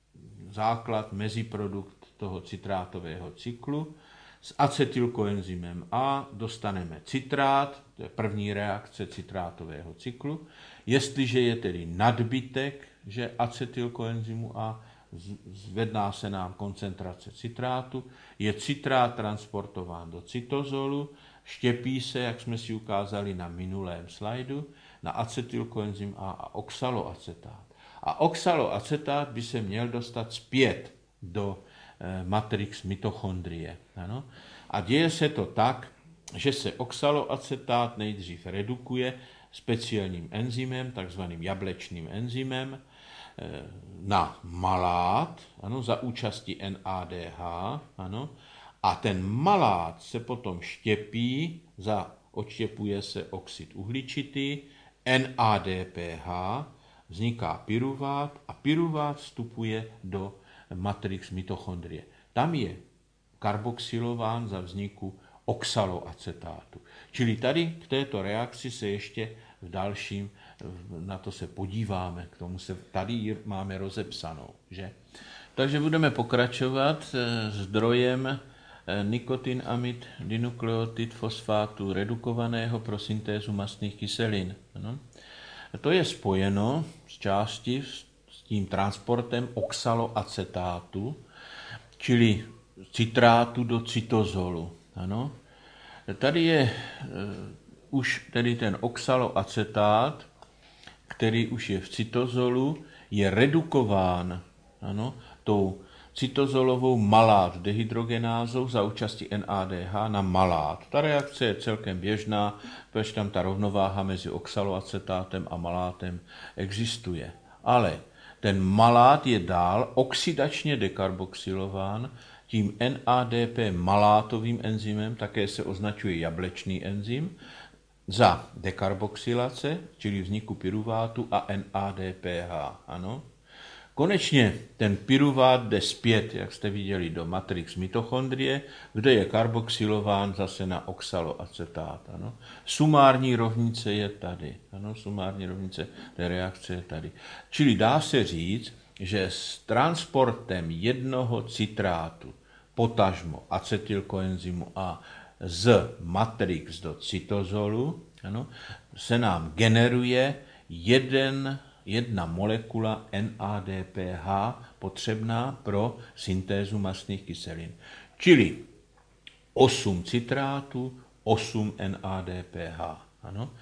základ, meziprodukt toho citrátového cyklu. S acetylkoenzymem A dostaneme citrát, to je první reakce citrátového cyklu. Jestliže je tedy nadbytek, že acetylkoenzymu A, zvedná se nám koncentrace citrátu, je citrát transportován do cytozolu, štěpí se, jak jsme si ukázali na minulém slajdu, na acetylkoenzym A a oxaloacetát. A oxaloacetát by se měl dostat zpět do eh, matrix mitochondrie. Ano? A děje se to tak, že se oxaloacetát nejdřív redukuje speciálním enzymem, takzvaným jablečným enzymem, eh, na malát, ano, za účasti N A D H, ano, a ten malát se potom štěpí, za, odštěpuje se oxid uhličitý, N A D P H, vzniká pyruvát a pyruvát vstupuje do matrix mitochondrie. Tam je karboxylován za vzniku oxaloacetátu. Čili tady k této reakci se ještě v dalším, na to se podíváme, k tomu se tady máme rozepsanou. Že? Takže budeme pokračovat zdrojem nikotinamid dinukleotid fosfátu redukovaného pro syntézu mastných kyselin. Ano. To je spojeno z části s tím transportem oxaloacetátu, čili citrátu do cytozolu. Ano. Tady je e, už tedy ten oxaloacetát, který už je v cytozolu, je redukován, ano, tou cytozolovou malát dehydrogenázou za účasti N A D H na malát. Ta reakce je celkem běžná, protože tam ta rovnováha mezi oxaloacetátem a malátem existuje. Ale ten malát je dál oxidačně dekarboxylován tím N A D P malátovým enzymem, také se označuje jablečný enzym, za dekarboxylace, čili vzniku pyruvátu a N A D P H. Ano. Konečně ten pyruvát jde zpět, jak jste viděli, do matrix mitochondrie, kde je karboxylován zase na oxaloacetát. Ano. Sumární rovnice je tady. Ano, sumární rovnice té reakce je tady. Čili dá se říct, že s transportem jednoho citrátu, potažmo acetylkoenzymu A, z matrix do cytozolu, ano, se nám generuje jeden jedna molekula N A D P H potřebná pro syntézu mastných kyselin. Čili osm citrátů, osm N A D P H. Ano.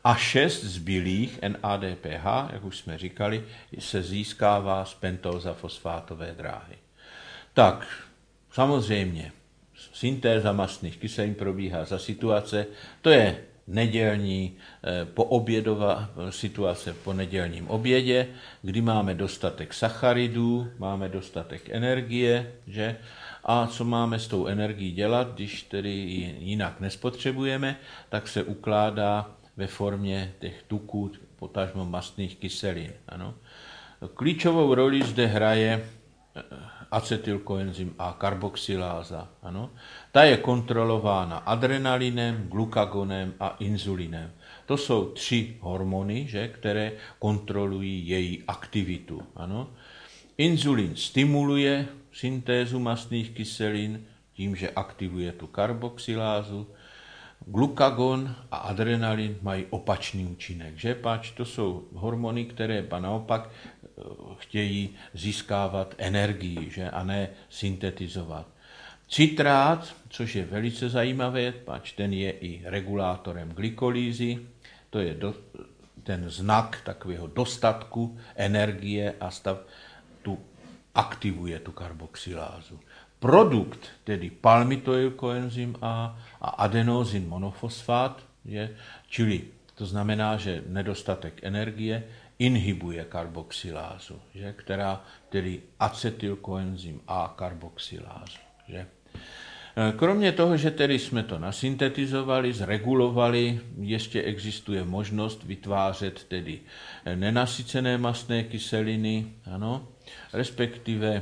a šest zbylých N A D P H, jak už jsme říkali, se získává z pentózafosfátové dráhy. Tak, samozřejmě, syntéza mastných kyselin probíhá za situace, to je nedělní poobědová situace po nedělním obědě, kdy máme dostatek sacharidů, máme dostatek energie, že? A co máme s tou energií dělat, když tedy ji jinak nespotřebujeme, tak se ukládá ve formě těch tuků, potažmo mastných kyselin. Ano. Klíčovou roli zde hraje acetylkoenzym A, karboxyláza. Ano. Ta je kontrolována adrenalinem, glukagonem a inzulinem. To jsou tři hormony, že, které kontrolují její aktivitu. Ano. Inzulin stimuluje syntézu mastných kyselin tím, že aktivuje tu karboxylázu. Glukagon a adrenalin mají opačný účinek, že pač to jsou hormony, které naopak chtějí získávat energii, že, a ne syntetizovat. Citrát, což je velice zajímavé, pač ten je i regulátorem glykolýzy, to je do, ten znak takového dostatku energie a stav, tu aktivuje tu karboxylázu. Produkt, tedy palmitoylkoenzym A a adenózin monofosfát, je, čili to znamená, že nedostatek energie inhibuje karboxylázu, že, která tedy acetylkoenzym A karboxylázu. Že. Kromě toho, že tedy jsme to nasyntetizovali, zregulovali, ještě existuje možnost vytvářet tedy nenasycené mastné kyseliny, ano, respektive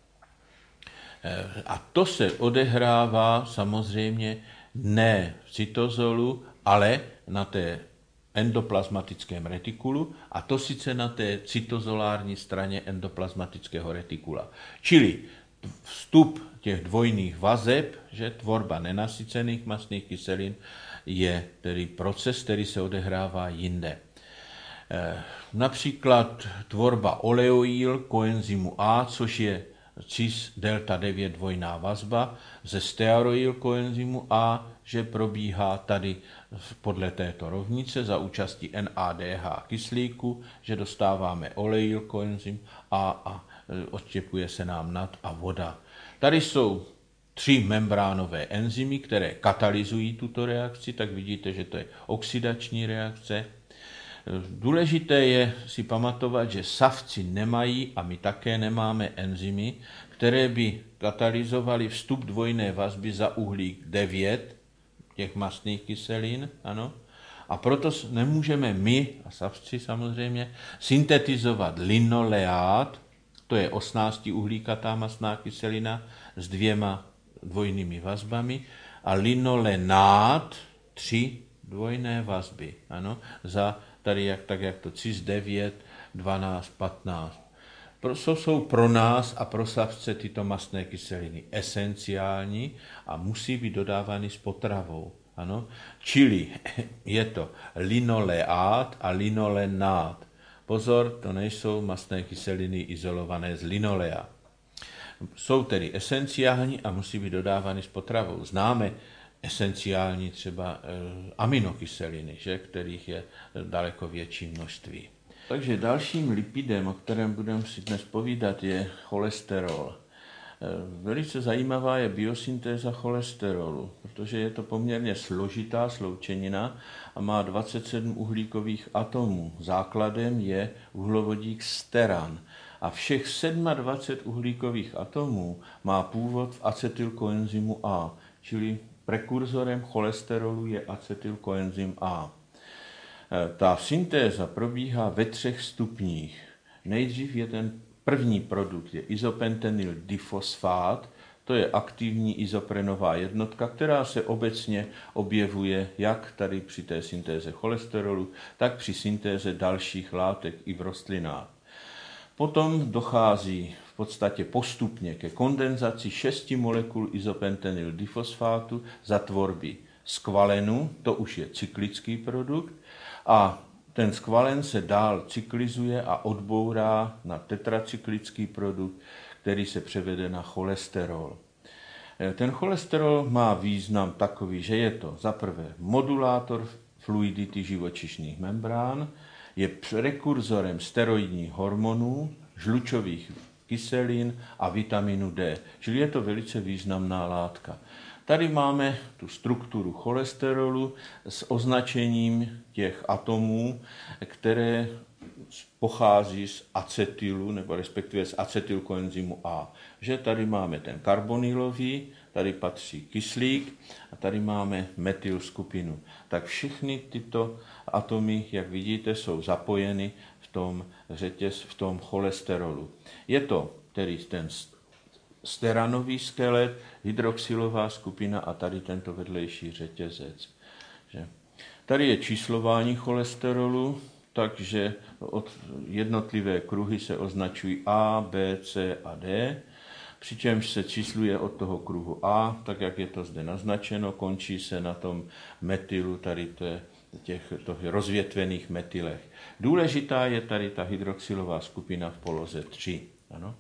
a to se odehrává samozřejmě ne v cytozolu, ale na té endoplazmatickém retikulu, a to sice na té cytozolární straně endoplazmatického retikula. Čili vstup těch dvojných vazeb, že tvorba nenasycených mastných kyselin, je tedy proces, který se odehrává jinde. Například tvorba oleoil koenzymu A, což je cis delta devět dvojná vazba ze stearoyl koenzymu A, že probíhá tady podle této rovnice za účasti N A D H kyslíku, že dostáváme oleoil koenzym A a odštěpuje se nám nad a voda. Tady jsou tři membránové enzymy, které katalyzují tuto reakci, tak vidíte, že to je oxidační reakce. Důležité je si pamatovat, že savci nemají a my také nemáme enzymy, které by katalyzovaly vstup dvojné vazby za uhlík devět těch mastných kyselin, ano, a proto nemůžeme my, a savci samozřejmě, syntetizovat linoleát, to je osmnáctiuhlíkatá mastná kyselina s dvěma dvojnými vazbami, a linolenát, tři dvojné vazby, ano, za tady jak, tak jak to cis devět, dvanáct, patnáct. Pro, jsou pro nás a pro savce tyto mastné kyseliny esenciální a musí být dodávány s potravou. Ano? Čili je to linoleát a linolenát. Pozor, to nejsou mastné kyseliny izolované z linolea. Jsou tedy esenciální a musí být dodávány s potravou. Známe esenciální třeba e, aminokyseliny, že, kterých je daleko větší množství. Takže dalším lipidem, o kterém budeme si dnes povídat, je cholesterol. E, velice zajímavá je biosyntéza cholesterolu, protože je to poměrně složitá sloučenina a má dvacet sedm uhlíkových atomů. Základem je uhlovodík steran. A všech dvacet sedm uhlíkových atomů má původ v acetylkoenzymu A, čili prekurzorem cholesterolu je acetylkoenzym A. Ta syntéza probíhá ve třech stupních. Nejdřív je ten první produkt, je izopentenyl difosfát, to je aktivní izoprenová jednotka, která se obecně objevuje jak tady při té syntéze cholesterolu, tak při syntéze dalších látek i v rostlinách. Potom dochází v podstatě postupně ke kondenzaci šesti molekul izopentenyl difosfátu za tvorby skvalenu, to už je cyklický produkt, a ten skvalen se dál cyklizuje a odbourá na tetracyklický produkt, který se převede na cholesterol. Ten cholesterol má význam takový, že je to za prvé modulátor fluidity živočišných membrán, je prekurzorem steroidních hormonů, žlučových kyselin a vitaminu D. Čili je to velice významná látka. Tady máme tu strukturu cholesterolu s označením těch atomů, které pochází z acetylu, nebo respektive z acetylkoenzymu A. Že tady máme ten karbonylový, tady patří kyslík a tady máme metyl skupinu. Tak všechny tyto atomy, jak vidíte, jsou zapojeny v tom řetěz, v tom cholesterolu. Je to tedy ten steranový skelet, hydroxylová skupina a tady tento vedlejší řetězec. Že? Tady je číslování cholesterolu, takže jednotlivé kruhy se označují A, B, C a D, přičemž se čísluje od toho kruhu A, tak jak je to zde naznačeno, končí se na tom metylu, tady těch rozvětvených metylech. Důležitá je tady ta hydroxylová skupina v poloze tři. Ano.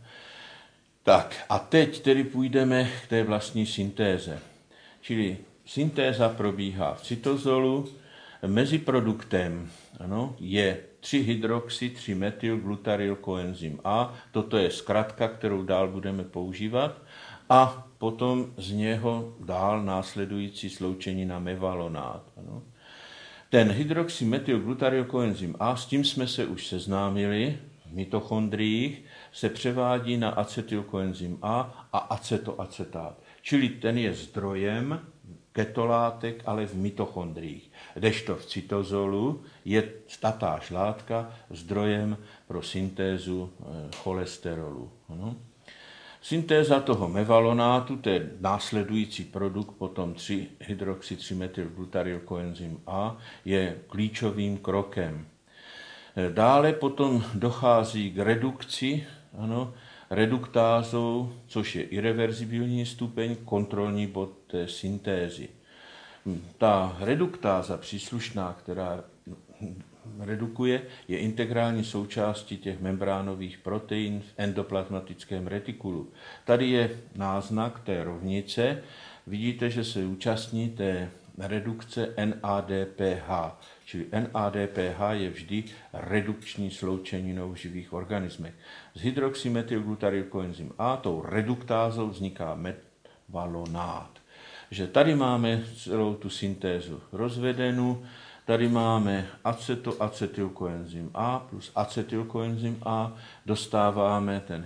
Tak a teď tedy půjdeme k té vlastní syntéze. Čili syntéza probíhá v cytozolu, meziproduktem ano, je tři hydroxy, tři metyl, glutaryl, koenzym A. Toto je zkratka, kterou dál budeme používat. A potom z něho dál následující sloučenina mevalonát. Ano. Ten hydroxymetylglutyrylkoenzym A, s tím jsme se už seznámili v mitochondriích, se převádí na acetylkoenzym A a acetoacetát. Čili ten je zdrojem ketolátek, ale v mitochondriích. Kdežto v cytozolu je tatáž látka zdrojem pro syntézu cholesterolu. Ano. Syntéza toho mevalonátu, to je následující produkt, potom tři hydroxy tři metylglutyrylkoenzym A, je klíčovým krokem. Dále potom dochází k redukci, ano, reduktázou, což je irreverzibilní stupeň, kontrolní bod té syntézy. Ta reduktáza příslušná, která redukuje, je integrální součástí těch membránových protein v endoplasmatickém retikulu. Tady je náznak té rovnice. Vidíte, že se účastní té redukce N A D P H. Čili N A D P H je vždy redukční sloučeninou v živých organismech. Z hydroxymetylglutyrylkoenzym A tou reduktázou vzniká mevalonát. Že tady máme celou tu syntézu rozvedenou. Tady máme acetoacetylkoenzym A plus acetylkoenzym A, dostáváme ten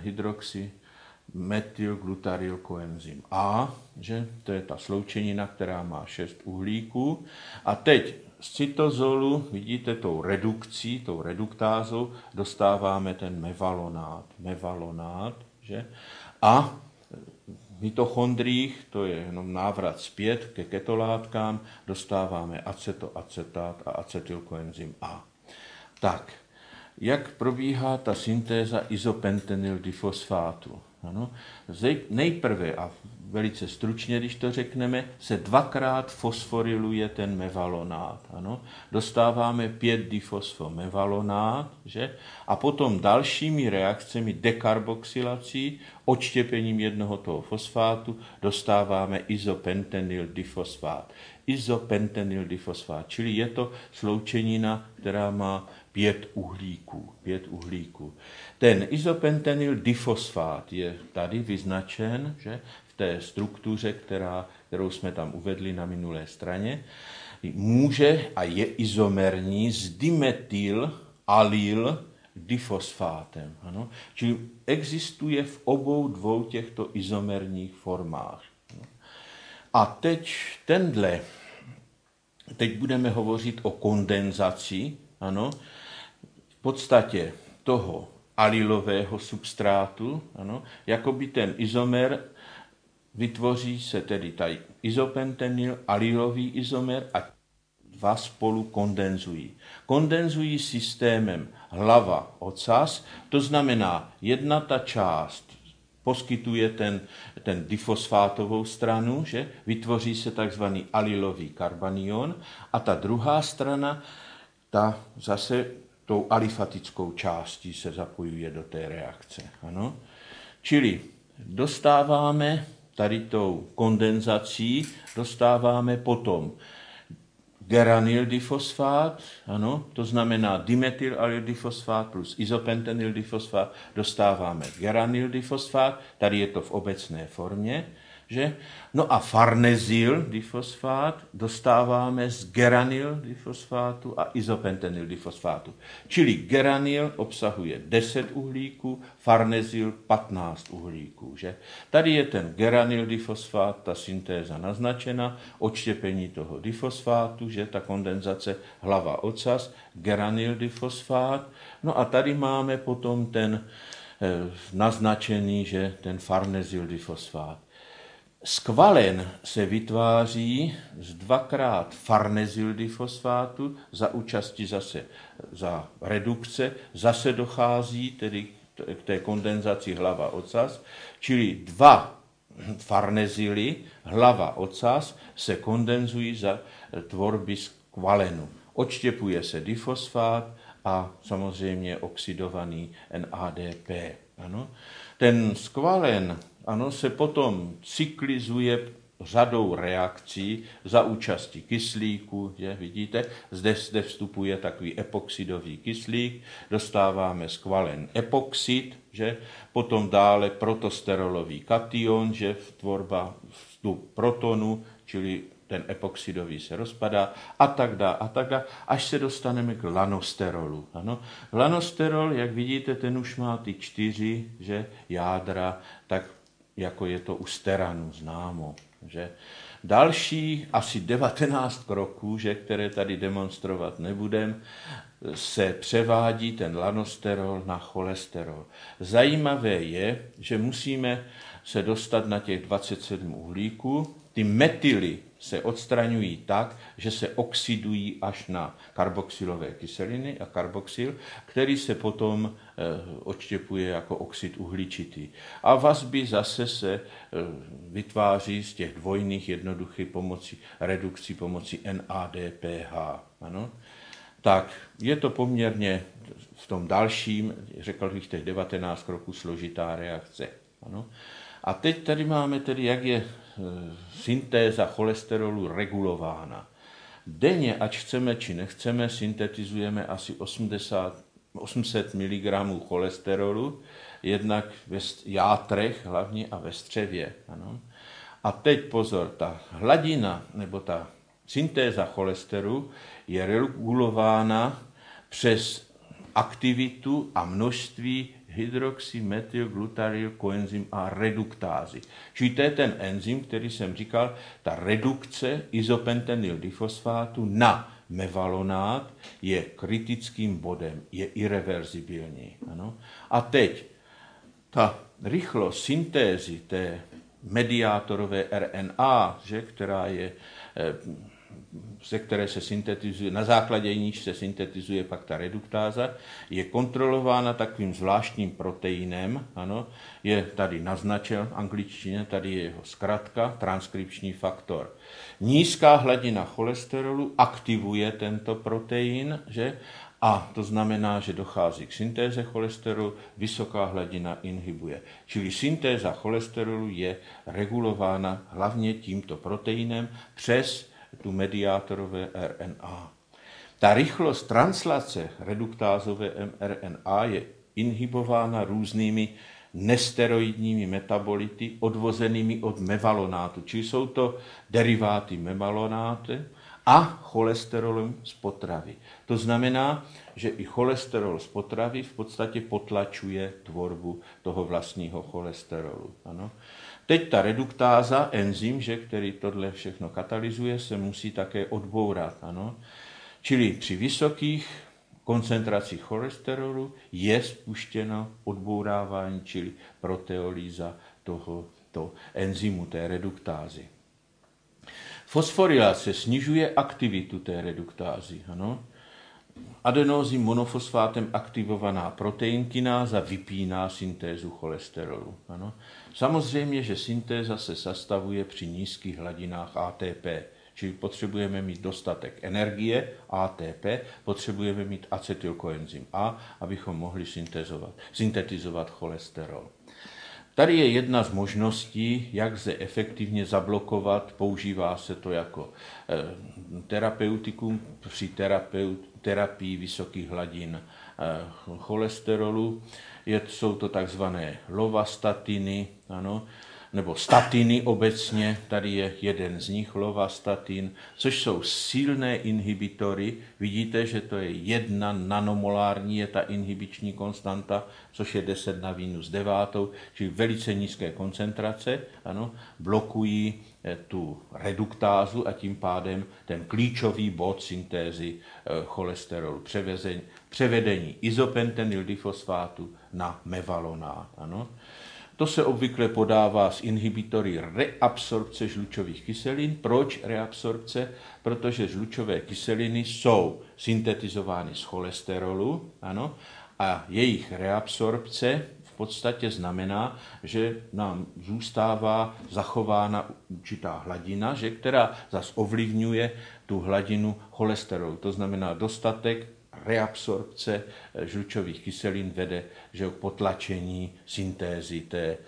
hydroxymetylglutyrylkoenzym A, že to je ta sloučenina, která má šest uhlíků. A teď z cytozolu, vidíte, tou redukcí, tou reduktázou dostáváme ten mevalonát. Mevalonát, že? A v mitochondriích, to je jenom návrat zpět ke ketolátkám, dostáváme acetoacetát a acetylkoenzym A. Tak, jak probíhá ta syntéza izopentenyldyfosfátu? Ano. Nejprve, a velice stručně, když to řekneme, se dvakrát fosforiluje ten mevalonát. Ano. Dostáváme pět difosfomevalonát, že? A potom dalšími reakcemi dekarboxylací, odštěpením jednoho toho fosfátu, dostáváme izopentenyldyfosfát. Izopentenyldyfosfát, čili je to sloučenina, která má pět uhlíků. Pět uhlíků. Ten izopentenyldyfosfát je tady vyznačen, že, v té struktuře, která, kterou jsme tam uvedli na minulé straně. Může a je izomerní s dimetyl alyl difosfátem. Ano? Čili existuje v obou dvou těchto izomerních formách. A teď tenhle, teď budeme hovořit o kondenzaci, ano, v podstatě toho alylového substrátu, ano, jakoby ten izomer vytvoří se tedy tady izopentenyl, alylový izomer a dva spolu kondenzují. Kondenzují systémem hlava-ocas, to znamená, jedna ta část poskytuje ten, ten difosfátovou stranu, že vytvoří se takzvaný alylový karbanion a ta druhá strana, ta zase tou alifatickou částí se zapojuje do té reakce. Ano? Čili dostáváme tady tou kondenzací, dostáváme potom geranildifosfát, ano, to znamená dimetylaldifosfát plus izopentanildifosfát, dostáváme geranildifosfát, tady je to v obecné formě, že? No a farnezildifosfát dostáváme z geranildifosfátu a izopentanildifosfátu. Čili geranil obsahuje deset uhlíků, farnezil patnáct uhlíků. Že? Tady je ten geranildifosfát, ta syntéza naznačena, odštěpení toho difosfátu, že ta kondenzace hlava ocas, geranildifosfát. No a tady máme potom ten eh, naznačený, že ten farnezildifosfát. Skvalen se vytváří z dvakrát farnezildifosfátu, za účasti zase za redukce, zase dochází tedy k té kondenzaci hlava ocas, čili dva farnezily, hlava ocas, se kondenzují za tvorby skvalenu. Odštěpuje se difosfát a samozřejmě oxidovaný N A D P. Ano. Ten skvalen ano, se potom cyklizuje řadou reakcí za účasti kyslíku, že vidíte, zde, zde vstupuje takový epoxidový kyslík, dostáváme skvalen epoxid, že potom dále protosterolový kation, že tvorba vstup protonu, čili ten epoxidový se rozpadá a tak dále, a tak dále, až se dostaneme k lanosterolu. Ano. Lanosterol, jak vidíte, ten už má ty čtyři že, jádra, tak jako je to u steranu známo. Že. Další asi devatenáct kroků, že, které tady demonstrovat nebudem, se převádí ten lanosterol na cholesterol. Zajímavé je, že musíme se dostat na těch dvacet sedm uhlíků. Ty metyly se odstraňují tak, že se oxidují až na karboxylové kyseliny a karboxyl, který se potom e, odštěpuje jako oxid uhličitý. A vazby zase se e, vytváří z těch dvojných jednoduchých pomocí redukcí pomocí N A D P H. Ano? Tak je to poměrně v tom dalším, řekl bych těch devatenáct kroků, složitá reakce. Ano? A teď tady máme tedy, jak je syntéza cholesterolu regulována. Denně, ať chceme či nechceme, syntetizujeme asi osmdesát, osm set miligramů cholesterolu, jednak ve játrech hlavně a ve střevě. Ano. A teď pozor, ta hladina nebo ta syntéza cholesterolu je regulována přes aktivitu a množství hydroxymetylglutaryl koenzym a reduktázy. Čili to je ten enzym, který jsem říkal, ta redukce izopentanildifosfátu na mevalonát je kritickým bodem, je irreverzibilní. Ano? A teď ta rychlost syntézy té mediátorové R N A, že, která je ze které se syntetizuje, na základě níž se syntetizuje pak ta reduktáza, je kontrolována takovým zvláštním proteinem, ano, je tady naznačen v angličtině, tady je jeho zkratka, transkripční faktor. Nízká hladina cholesterolu aktivuje tento protein, že? A to znamená, že dochází k syntéze cholesterolu, vysoká hladina inhibuje. Čili syntéza cholesterolu je regulována hlavně tímto proteinem přes tu mediátorové R N A. Ta rychlost translace reduktázové R N A je inhibována různými nesteroidními metabolity odvozenými od mevalonátu, čili jsou to deriváty mevalonátu a cholesterolem z potravy. To znamená, že i cholesterol z potravy v podstatě potlačuje tvorbu toho vlastního cholesterolu. Ano. Teď ta reduktáza, enzym, že, který tohle všechno katalyzuje, se musí také odbourat. Ano. Čili při vysokých koncentracích cholesterolu je spuštěno odbourávání, čili proteolýza tohoto enzymu, té reduktázy. Fosforilace snižuje aktivitu té reduktázy. Ano. Adenózím monofosfátem aktivovaná proteinkináza vypíná syntézu cholesterolu. Ano. Samozřejmě, že syntéza se sestavuje při nízkých hladinách A T P, čili potřebujeme mít dostatek energie A T P, potřebujeme mít acetylkoenzym A, abychom mohli syntetizovat cholesterol. Tady je jedna z možností, jak lze efektivně zablokovat, používá se to jako terapeutikum při terapeut, terapii vysokých hladin cholesterolu. Je, jsou to takzvané lovastatiny, ano, nebo statiny obecně, tady je jeden z nich, lovastatin, což jsou silné inhibitory. Vidíte, že to je jedna nanomolární, je ta inhibiční konstanta, což je deset na minus devátou, čili velice nízké koncentrace, ano, blokují tu reduktázu a tím pádem ten klíčový bod syntézy cholesterolu, převezení, převedení izopentenyldyfosfátu na mevalonát, ano. To se obvykle podává s inhibitory reabsorpce žlučových kyselin. Proč reabsorpce? Protože žlučové kyseliny jsou syntetizovány z cholesterolu, ano, a jejich reabsorpce v podstatě znamená, že nám zůstává zachována určitá hladina, že, která zas ovlivňuje tu hladinu cholesterolu. To znamená dostatek reabsorpce žlučových kyselin vede, že k potlačení syntézy té,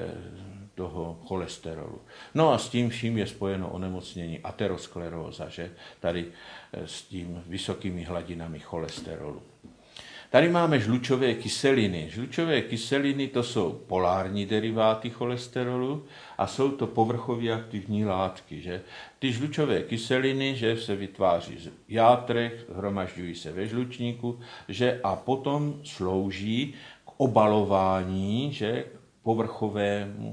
toho cholesterolu. No a s tím vším je spojeno onemocnění ateroskleróza, že tady s tím vysokými hladinami cholesterolu. Tady máme žlučové kyseliny. Žlučové kyseliny to jsou polární deriváty cholesterolu a jsou to povrchově aktivní látky. Že? Ty žlučové kyseliny že se vytváří v játrech, hromažďují se ve žlučníku že? A potom slouží k obalování, že? K povrchovému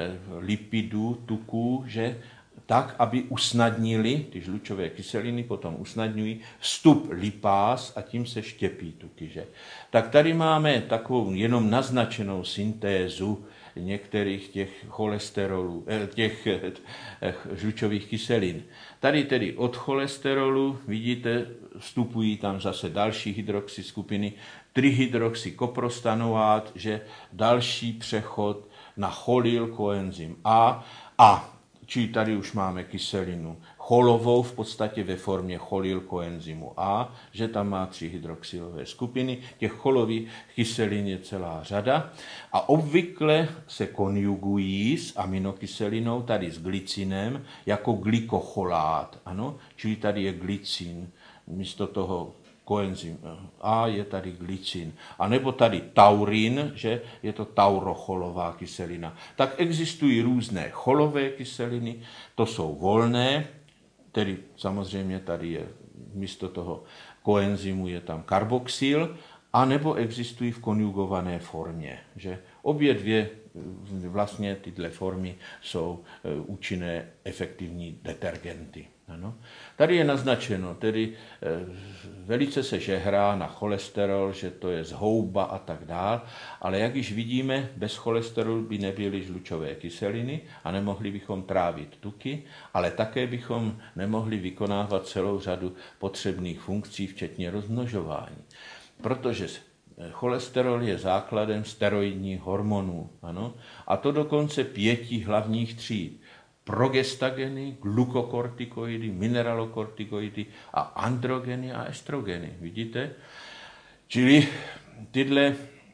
lipidu, tuku, že? Tak, aby usnadnili, ty žlučové kyseliny potom usnadňují vstup lipáz a tím se štěpí tuky. Že? Tak tady máme takovou jenom naznačenou syntézu některých těch cholesterolů, těch žlučových kyselin. Tady tedy od cholesterolu, vidíte, vstupují tam zase další hydroxy skupiny, trihydroxykoprostanoát, že další přechod na cholylkoenzym A a čili tady už máme kyselinu cholovou v podstatě ve formě cholylkoenzymu A, že tam má tři hydroxylové skupiny. Těch cholových kyselin je celá řada a obvykle se konjugují s aminokyselinou, tady s glycinem, jako glykocholát. Ano? Čili tady je glycin místo toho koenzym A je tady glycin. A nebo tady taurin, že je to taurocholová kyselina. Tak existují různé cholové kyseliny, to jsou volné, tedy samozřejmě tady je místo toho koenzymu je tam karboxyl, a nebo existují v konjugované formě. Že obě dvě vlastně tyhle formy jsou účinné efektivní detergenty. Ano. Tady je naznačeno, tedy velice se žehrá na cholesterol, že to je zhouba a tak dál, ale jak již vidíme, bez cholesterolu by nebyly žlučové kyseliny a nemohli bychom trávit tuky, ale také bychom nemohli vykonávat celou řadu potřebných funkcí, včetně rozmnožování. Protože cholesterol je základem steroidních hormonů, ano, a to dokonce pěti hlavních tříd. Progestageny, glukokortikoidy, mineralokortikoidy a androgeny a estrogeny. Vidíte? Čili tyhle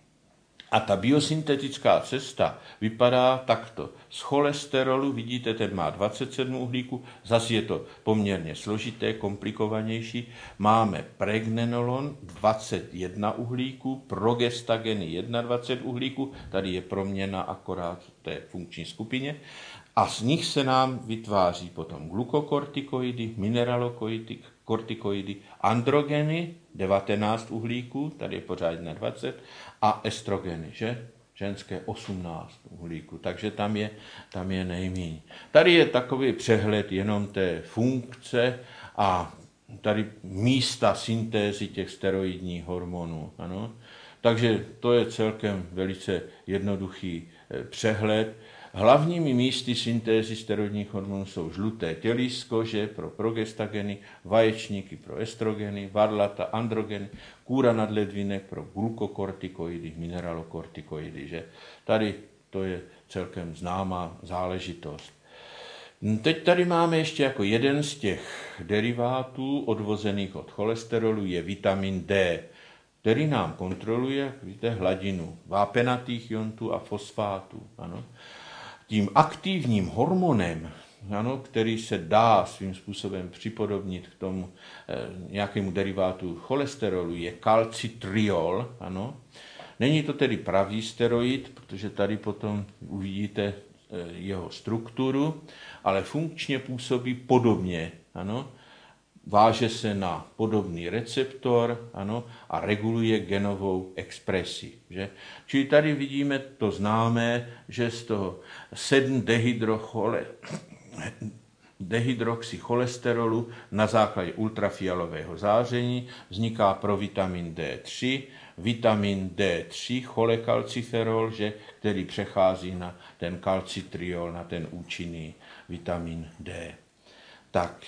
a ta biosyntetická cesta vypadá takto. Z cholesterolu, vidíte, ten má dvacet sedm uhlíků, zase je to poměrně složité, komplikovanější. Máme pregnenolon, dvacet jedna uhlíků, progestageny, dvacet jedna uhlíků, tady je proměna akorát v té funkční skupině. A z nich se nám vytváří potom glukokortikoidy, mineralokortikoidy, androgeny, devatenáct uhlíků, tady je pořád dvacet, a estrogeny, že? Ženské osmnáct uhlíků, takže tam je, tam je nejméně. Tady je takový přehled jenom té funkce a tady místa syntézy těch steroidních hormonů. Ano? Takže to je celkem velice jednoduchý přehled. Hlavními místy syntézy steroidních hormonů jsou žluté tělísko, že pro progestageny, vaječníky pro estrogeny, varlata, androgeny, kůra nadledvinek pro glukokortikoidy, mineralokortikoidy. Že? Tady to je celkem známá záležitost. Teď tady máme ještě jako jeden z těch derivátů odvozených od cholesterolu je vitamin D. který nám kontroluje, víte, hladinu vápenatých iontů a fosfátů. Ano. Tím aktivním hormonem, ano, který se dá svým způsobem připodobnit k tomu eh, nějakému derivátu cholesterolu, je kalcitriol. Ano. Není to tedy pravý steroid, protože tady potom uvidíte eh, jeho strukturu, ale funkčně působí podobně. Ano. Váže se na podobný receptor, ano, a reguluje genovou expresi. Že? Čili tady vidíme to známé, že z toho sedm dehydroxycholesterolu na základě ultrafialového záření vzniká provitamin D tři, vitamin D tři, cholekalciferol, že, který přechází na ten kalcitriol, na ten účinný vitamin D. Tak,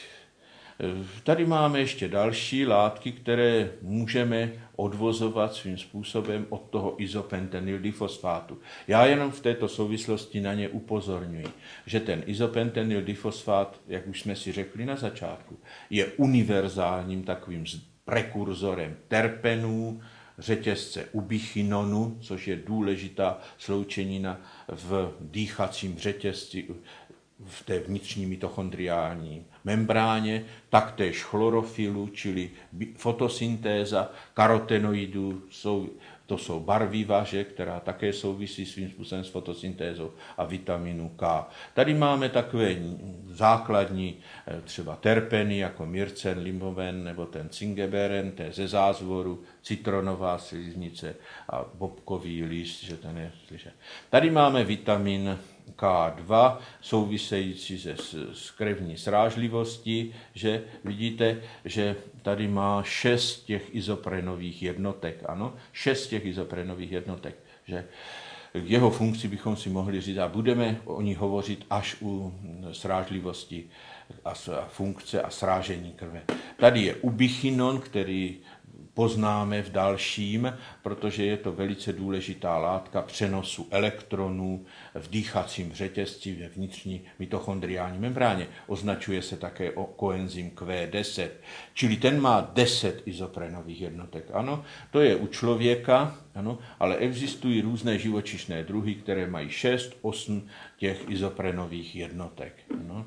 tady máme ještě další látky, které můžeme odvozovat svým způsobem od toho izopentenyldyfosfátu. Já jenom v této souvislosti na ně upozorňuji, že ten izopentenyldyfosfát, jak už jsme si řekli na začátku, je univerzálním takovým prekurzorem terpenů, řetězce ubichinonu, což je důležitá sloučenina v dýchacím řetězci, v té vnitřní mitochondriální membráně, taktéž chlorofilu, čili fotosyntéza karotenoidů, jsou, to jsou barviva, že, která také souvisí svým způsobem s fotosyntézou, a vitaminu K. Tady máme takové základní třeba terpeny, jako myrcen, limoven nebo ten cingeberen, to je ze zázvoru, citronová sliznice a bobkový list, že ten je slyšet. Tady máme vitamin K dva, související se, s krevní srážlivostí, že vidíte, že tady má šest těch izoprenových jednotek, ano, šest těch izoprenových jednotek, že k jeho funkci bychom si mohli říct, a budeme o ní hovořit až u srážlivosti a funkce a srážení krve. Tady je ubichinon, který poznáme v dalším, protože je to velice důležitá látka přenosu elektronů v dýchacím řetězci ve vnitřní mitochondriální membráně. Označuje se také o koenzym Q deset, čili ten má deset izoprenových jednotek. Ano, to je u člověka, ano, ale existují různé živočišné druhy, které mají šest, osm těch izoprenových jednotek. Ano.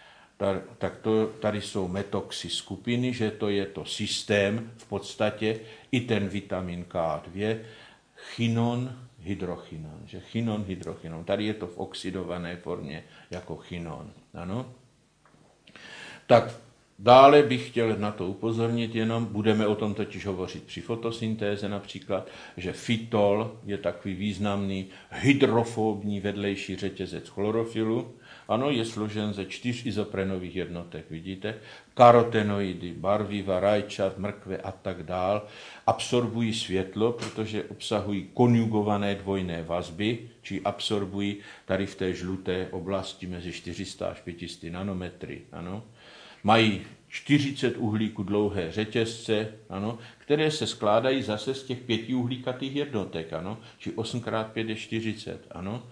Tak to, tady jsou metoxy skupiny, že to je to systém v podstatě, i ten vitamin K dva, chinon, hydrochinon, že chinon, hydrochinon. Tady je to v oxidované formě jako chinon. Ano. Tak dále bych chtěl na to upozornit jenom, budeme o tom totiž hovořit při fotosyntéze například, že fytol je takový významný hydrofobní vedlejší řetězec chlorofilu. Ano, je složen ze čtyř izoprenových jednotek, vidíte? Karotenoidy, barviva, rajčat, mrkve a tak dál absorbují světlo, protože obsahují konjugované dvojné vazby, či absorbují tady v té žluté oblasti mezi čtyři sta až pět set nanometry. Ano. Mají čtyřicet uhlíků dlouhé řetězce, ano, které se skládají zase z těch pěti uhlíkatých jednotek, ano, či osm krát pět je čtyřicet, ano.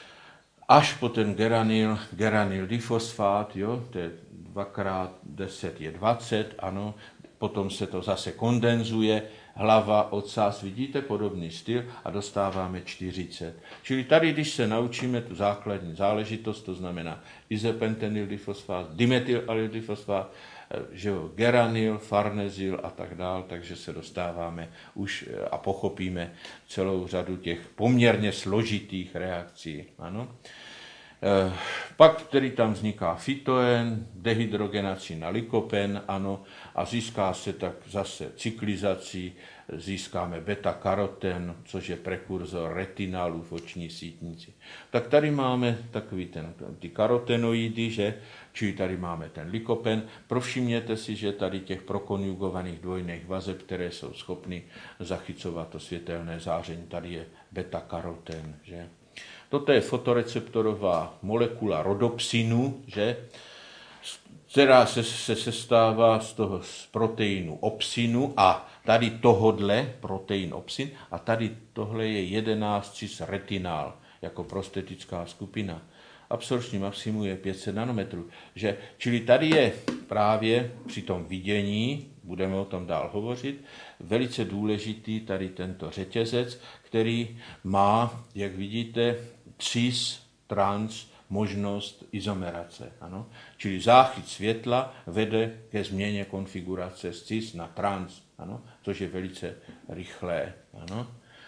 Až po ten geranyl, geranyl difosfát, jo, to je dva krát deset je dvacet, ano, potom se to zase kondenzuje, hlava, ocas, vidíte podobný styl a dostáváme čtyřicet. Čili tady, když se naučíme tu základní záležitost, to znamená izopentenyldyfosfát, dimethylaldyldyfosfát, že jo, geranyl, farnezyl a tak dál, takže se dostáváme už a pochopíme celou řadu těch poměrně složitých reakcí. Ano. E, pak tedy tam vzniká fytoen, dehydrogenací na lykopen, ano, a získá se tak zase cyklizací, získáme beta-karoten, což je prekurzor retinalu v oční sítnici. Tak tady máme takový ten, ty karotenoidy, že? Čili tady máme ten lykopen. Provšimněte si, že tady těch prokonjugovaných dvojných vazeb, které jsou schopny zachycovat to světelné záření, tady je beta-karoten, že? Toto je fotoreceptorová molekula rodopsinu, že? Která se, se sestává z toho z proteinu opsinu a tady tohodle protein opsin a tady tohle je jedenáct cis retinál jako prostetická skupina. Absorpční maximum je pět set nanometrů. Že, čili tady je právě při tom vidění budeme o tom dál hovořit, velice důležitý tady tento řetězec, který má, jak vidíte, cis, trans, možnost izomerace. Ano? Čili záchyt světla vede ke změně konfigurace z cis na trans, ano? Což je velice rychlé. Ano?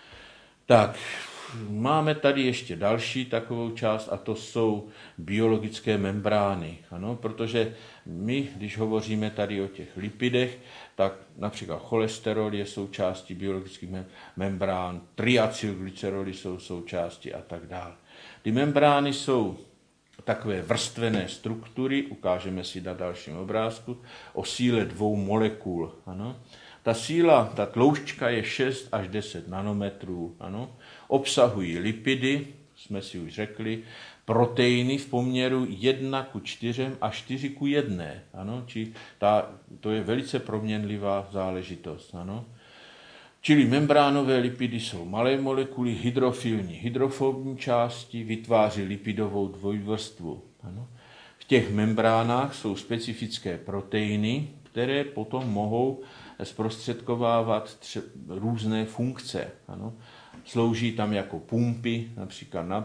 Tak, máme tady ještě další takovou část a to jsou biologické membrány, ano? Protože my, když hovoříme tady o těch lipidech, tak například cholesterol je součástí biologických membrán, triacylglyceroly jsou součástí a tak dále. Ty membrány jsou takové vrstvené struktury, ukážeme si na dalším obrázku, o síle dvou molekul. Ano. Ta síla, ta tloušťka je šest až deset nanometrů. Ano. Obsahují lipidy, jsme si už řekli, proteiny v poměru jedna ku čtyřem a čtyři ku jedné. Ano. Či ta, to je velice proměnlivá záležitost. Ano. Čili membránové lipidy jsou malé molekuly, hydrofilní, hydrofobní části, vytváří lipidovou dvojvrstvu. Ano. V těch membránách jsou specifické proteiny, které potom mohou zprostředkovávat tře- různé funkce. Ano. Slouží tam jako pumpy, například na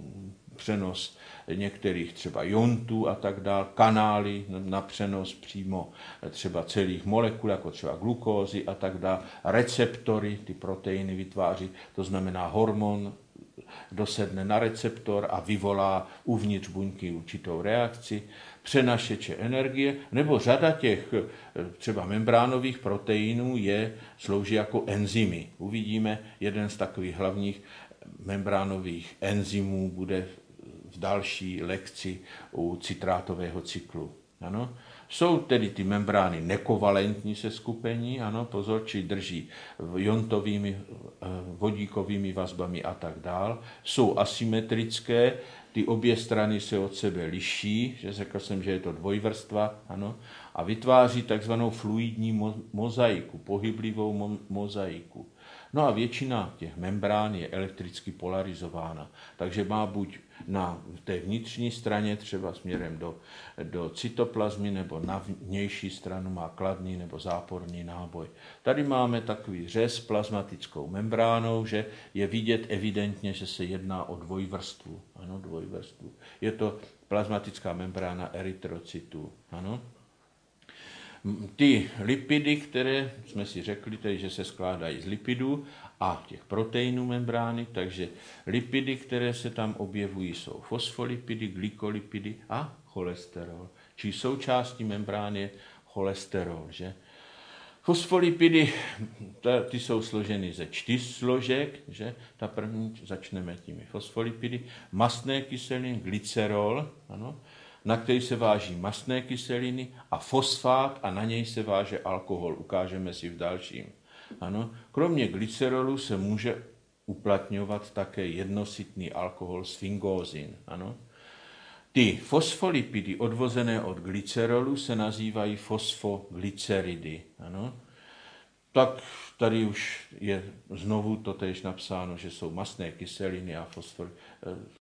přenos některých třeba iontů a tak dále, kanály na přenos přímo třeba celých molekul, jako třeba glukózy a tak dále, receptory, ty proteiny vytváří, to znamená hormon dosedne na receptor a vyvolá uvnitř buňky určitou reakci, přenašeče energie, nebo řada těch třeba membránových proteinů je, slouží jako enzymy. Uvidíme, jeden z takových hlavních membránových enzymů bude v další lekci u citrátového cyklu. Ano. Jsou tedy ty membrány nekovalentní seskupení, ano, pozor, či drží iontovými, vodíkovými vazbami a tak dál. Jsou asymetrické, ty obě strany se od sebe liší, že řekl jsem, že je to dvojvrstva, ano, a vytváří takzvanou fluidní mozaiku, pohyblivou mo- mozaiku. No a většina těch membrán je elektricky polarizována, takže má buď na té vnitřní straně, třeba směrem do, do cytoplazmy, nebo na vnější stranu má kladný nebo záporný náboj. Tady máme takový řez plazmatickou membránou, že je vidět evidentně, že se jedná o dvojvrstvu. Ano, dvojvrstvu. Je to plazmatická membrána erytrocytů. Ano. Ty lipidy, které jsme si řekli, tedy, že se skládají z lipidů a těch proteinů membrány, takže lipidy, které se tam objevují, jsou fosfolipidy, glykolipidy a cholesterol. Čili součástí membrány je cholesterol. Že? Fosfolipidy, ty jsou složeny ze čtyř složek, že? Ta první, začneme těmi fosfolipidy, mastné kyseliny, glycerol, ano, na který se váží mastné kyseliny a fosfát a na něj se váže alkohol. Ukážeme si v dalším. Ano. Kromě glycerolu se může uplatňovat také jednositný alkohol sfingózin. Ano. Ty fosfolipidy odvozené od glycerolu se nazývají fosfoglyceridy. Ano. Tak tady už je znovu totéž napsáno, že jsou mastné kyseliny a fosfor,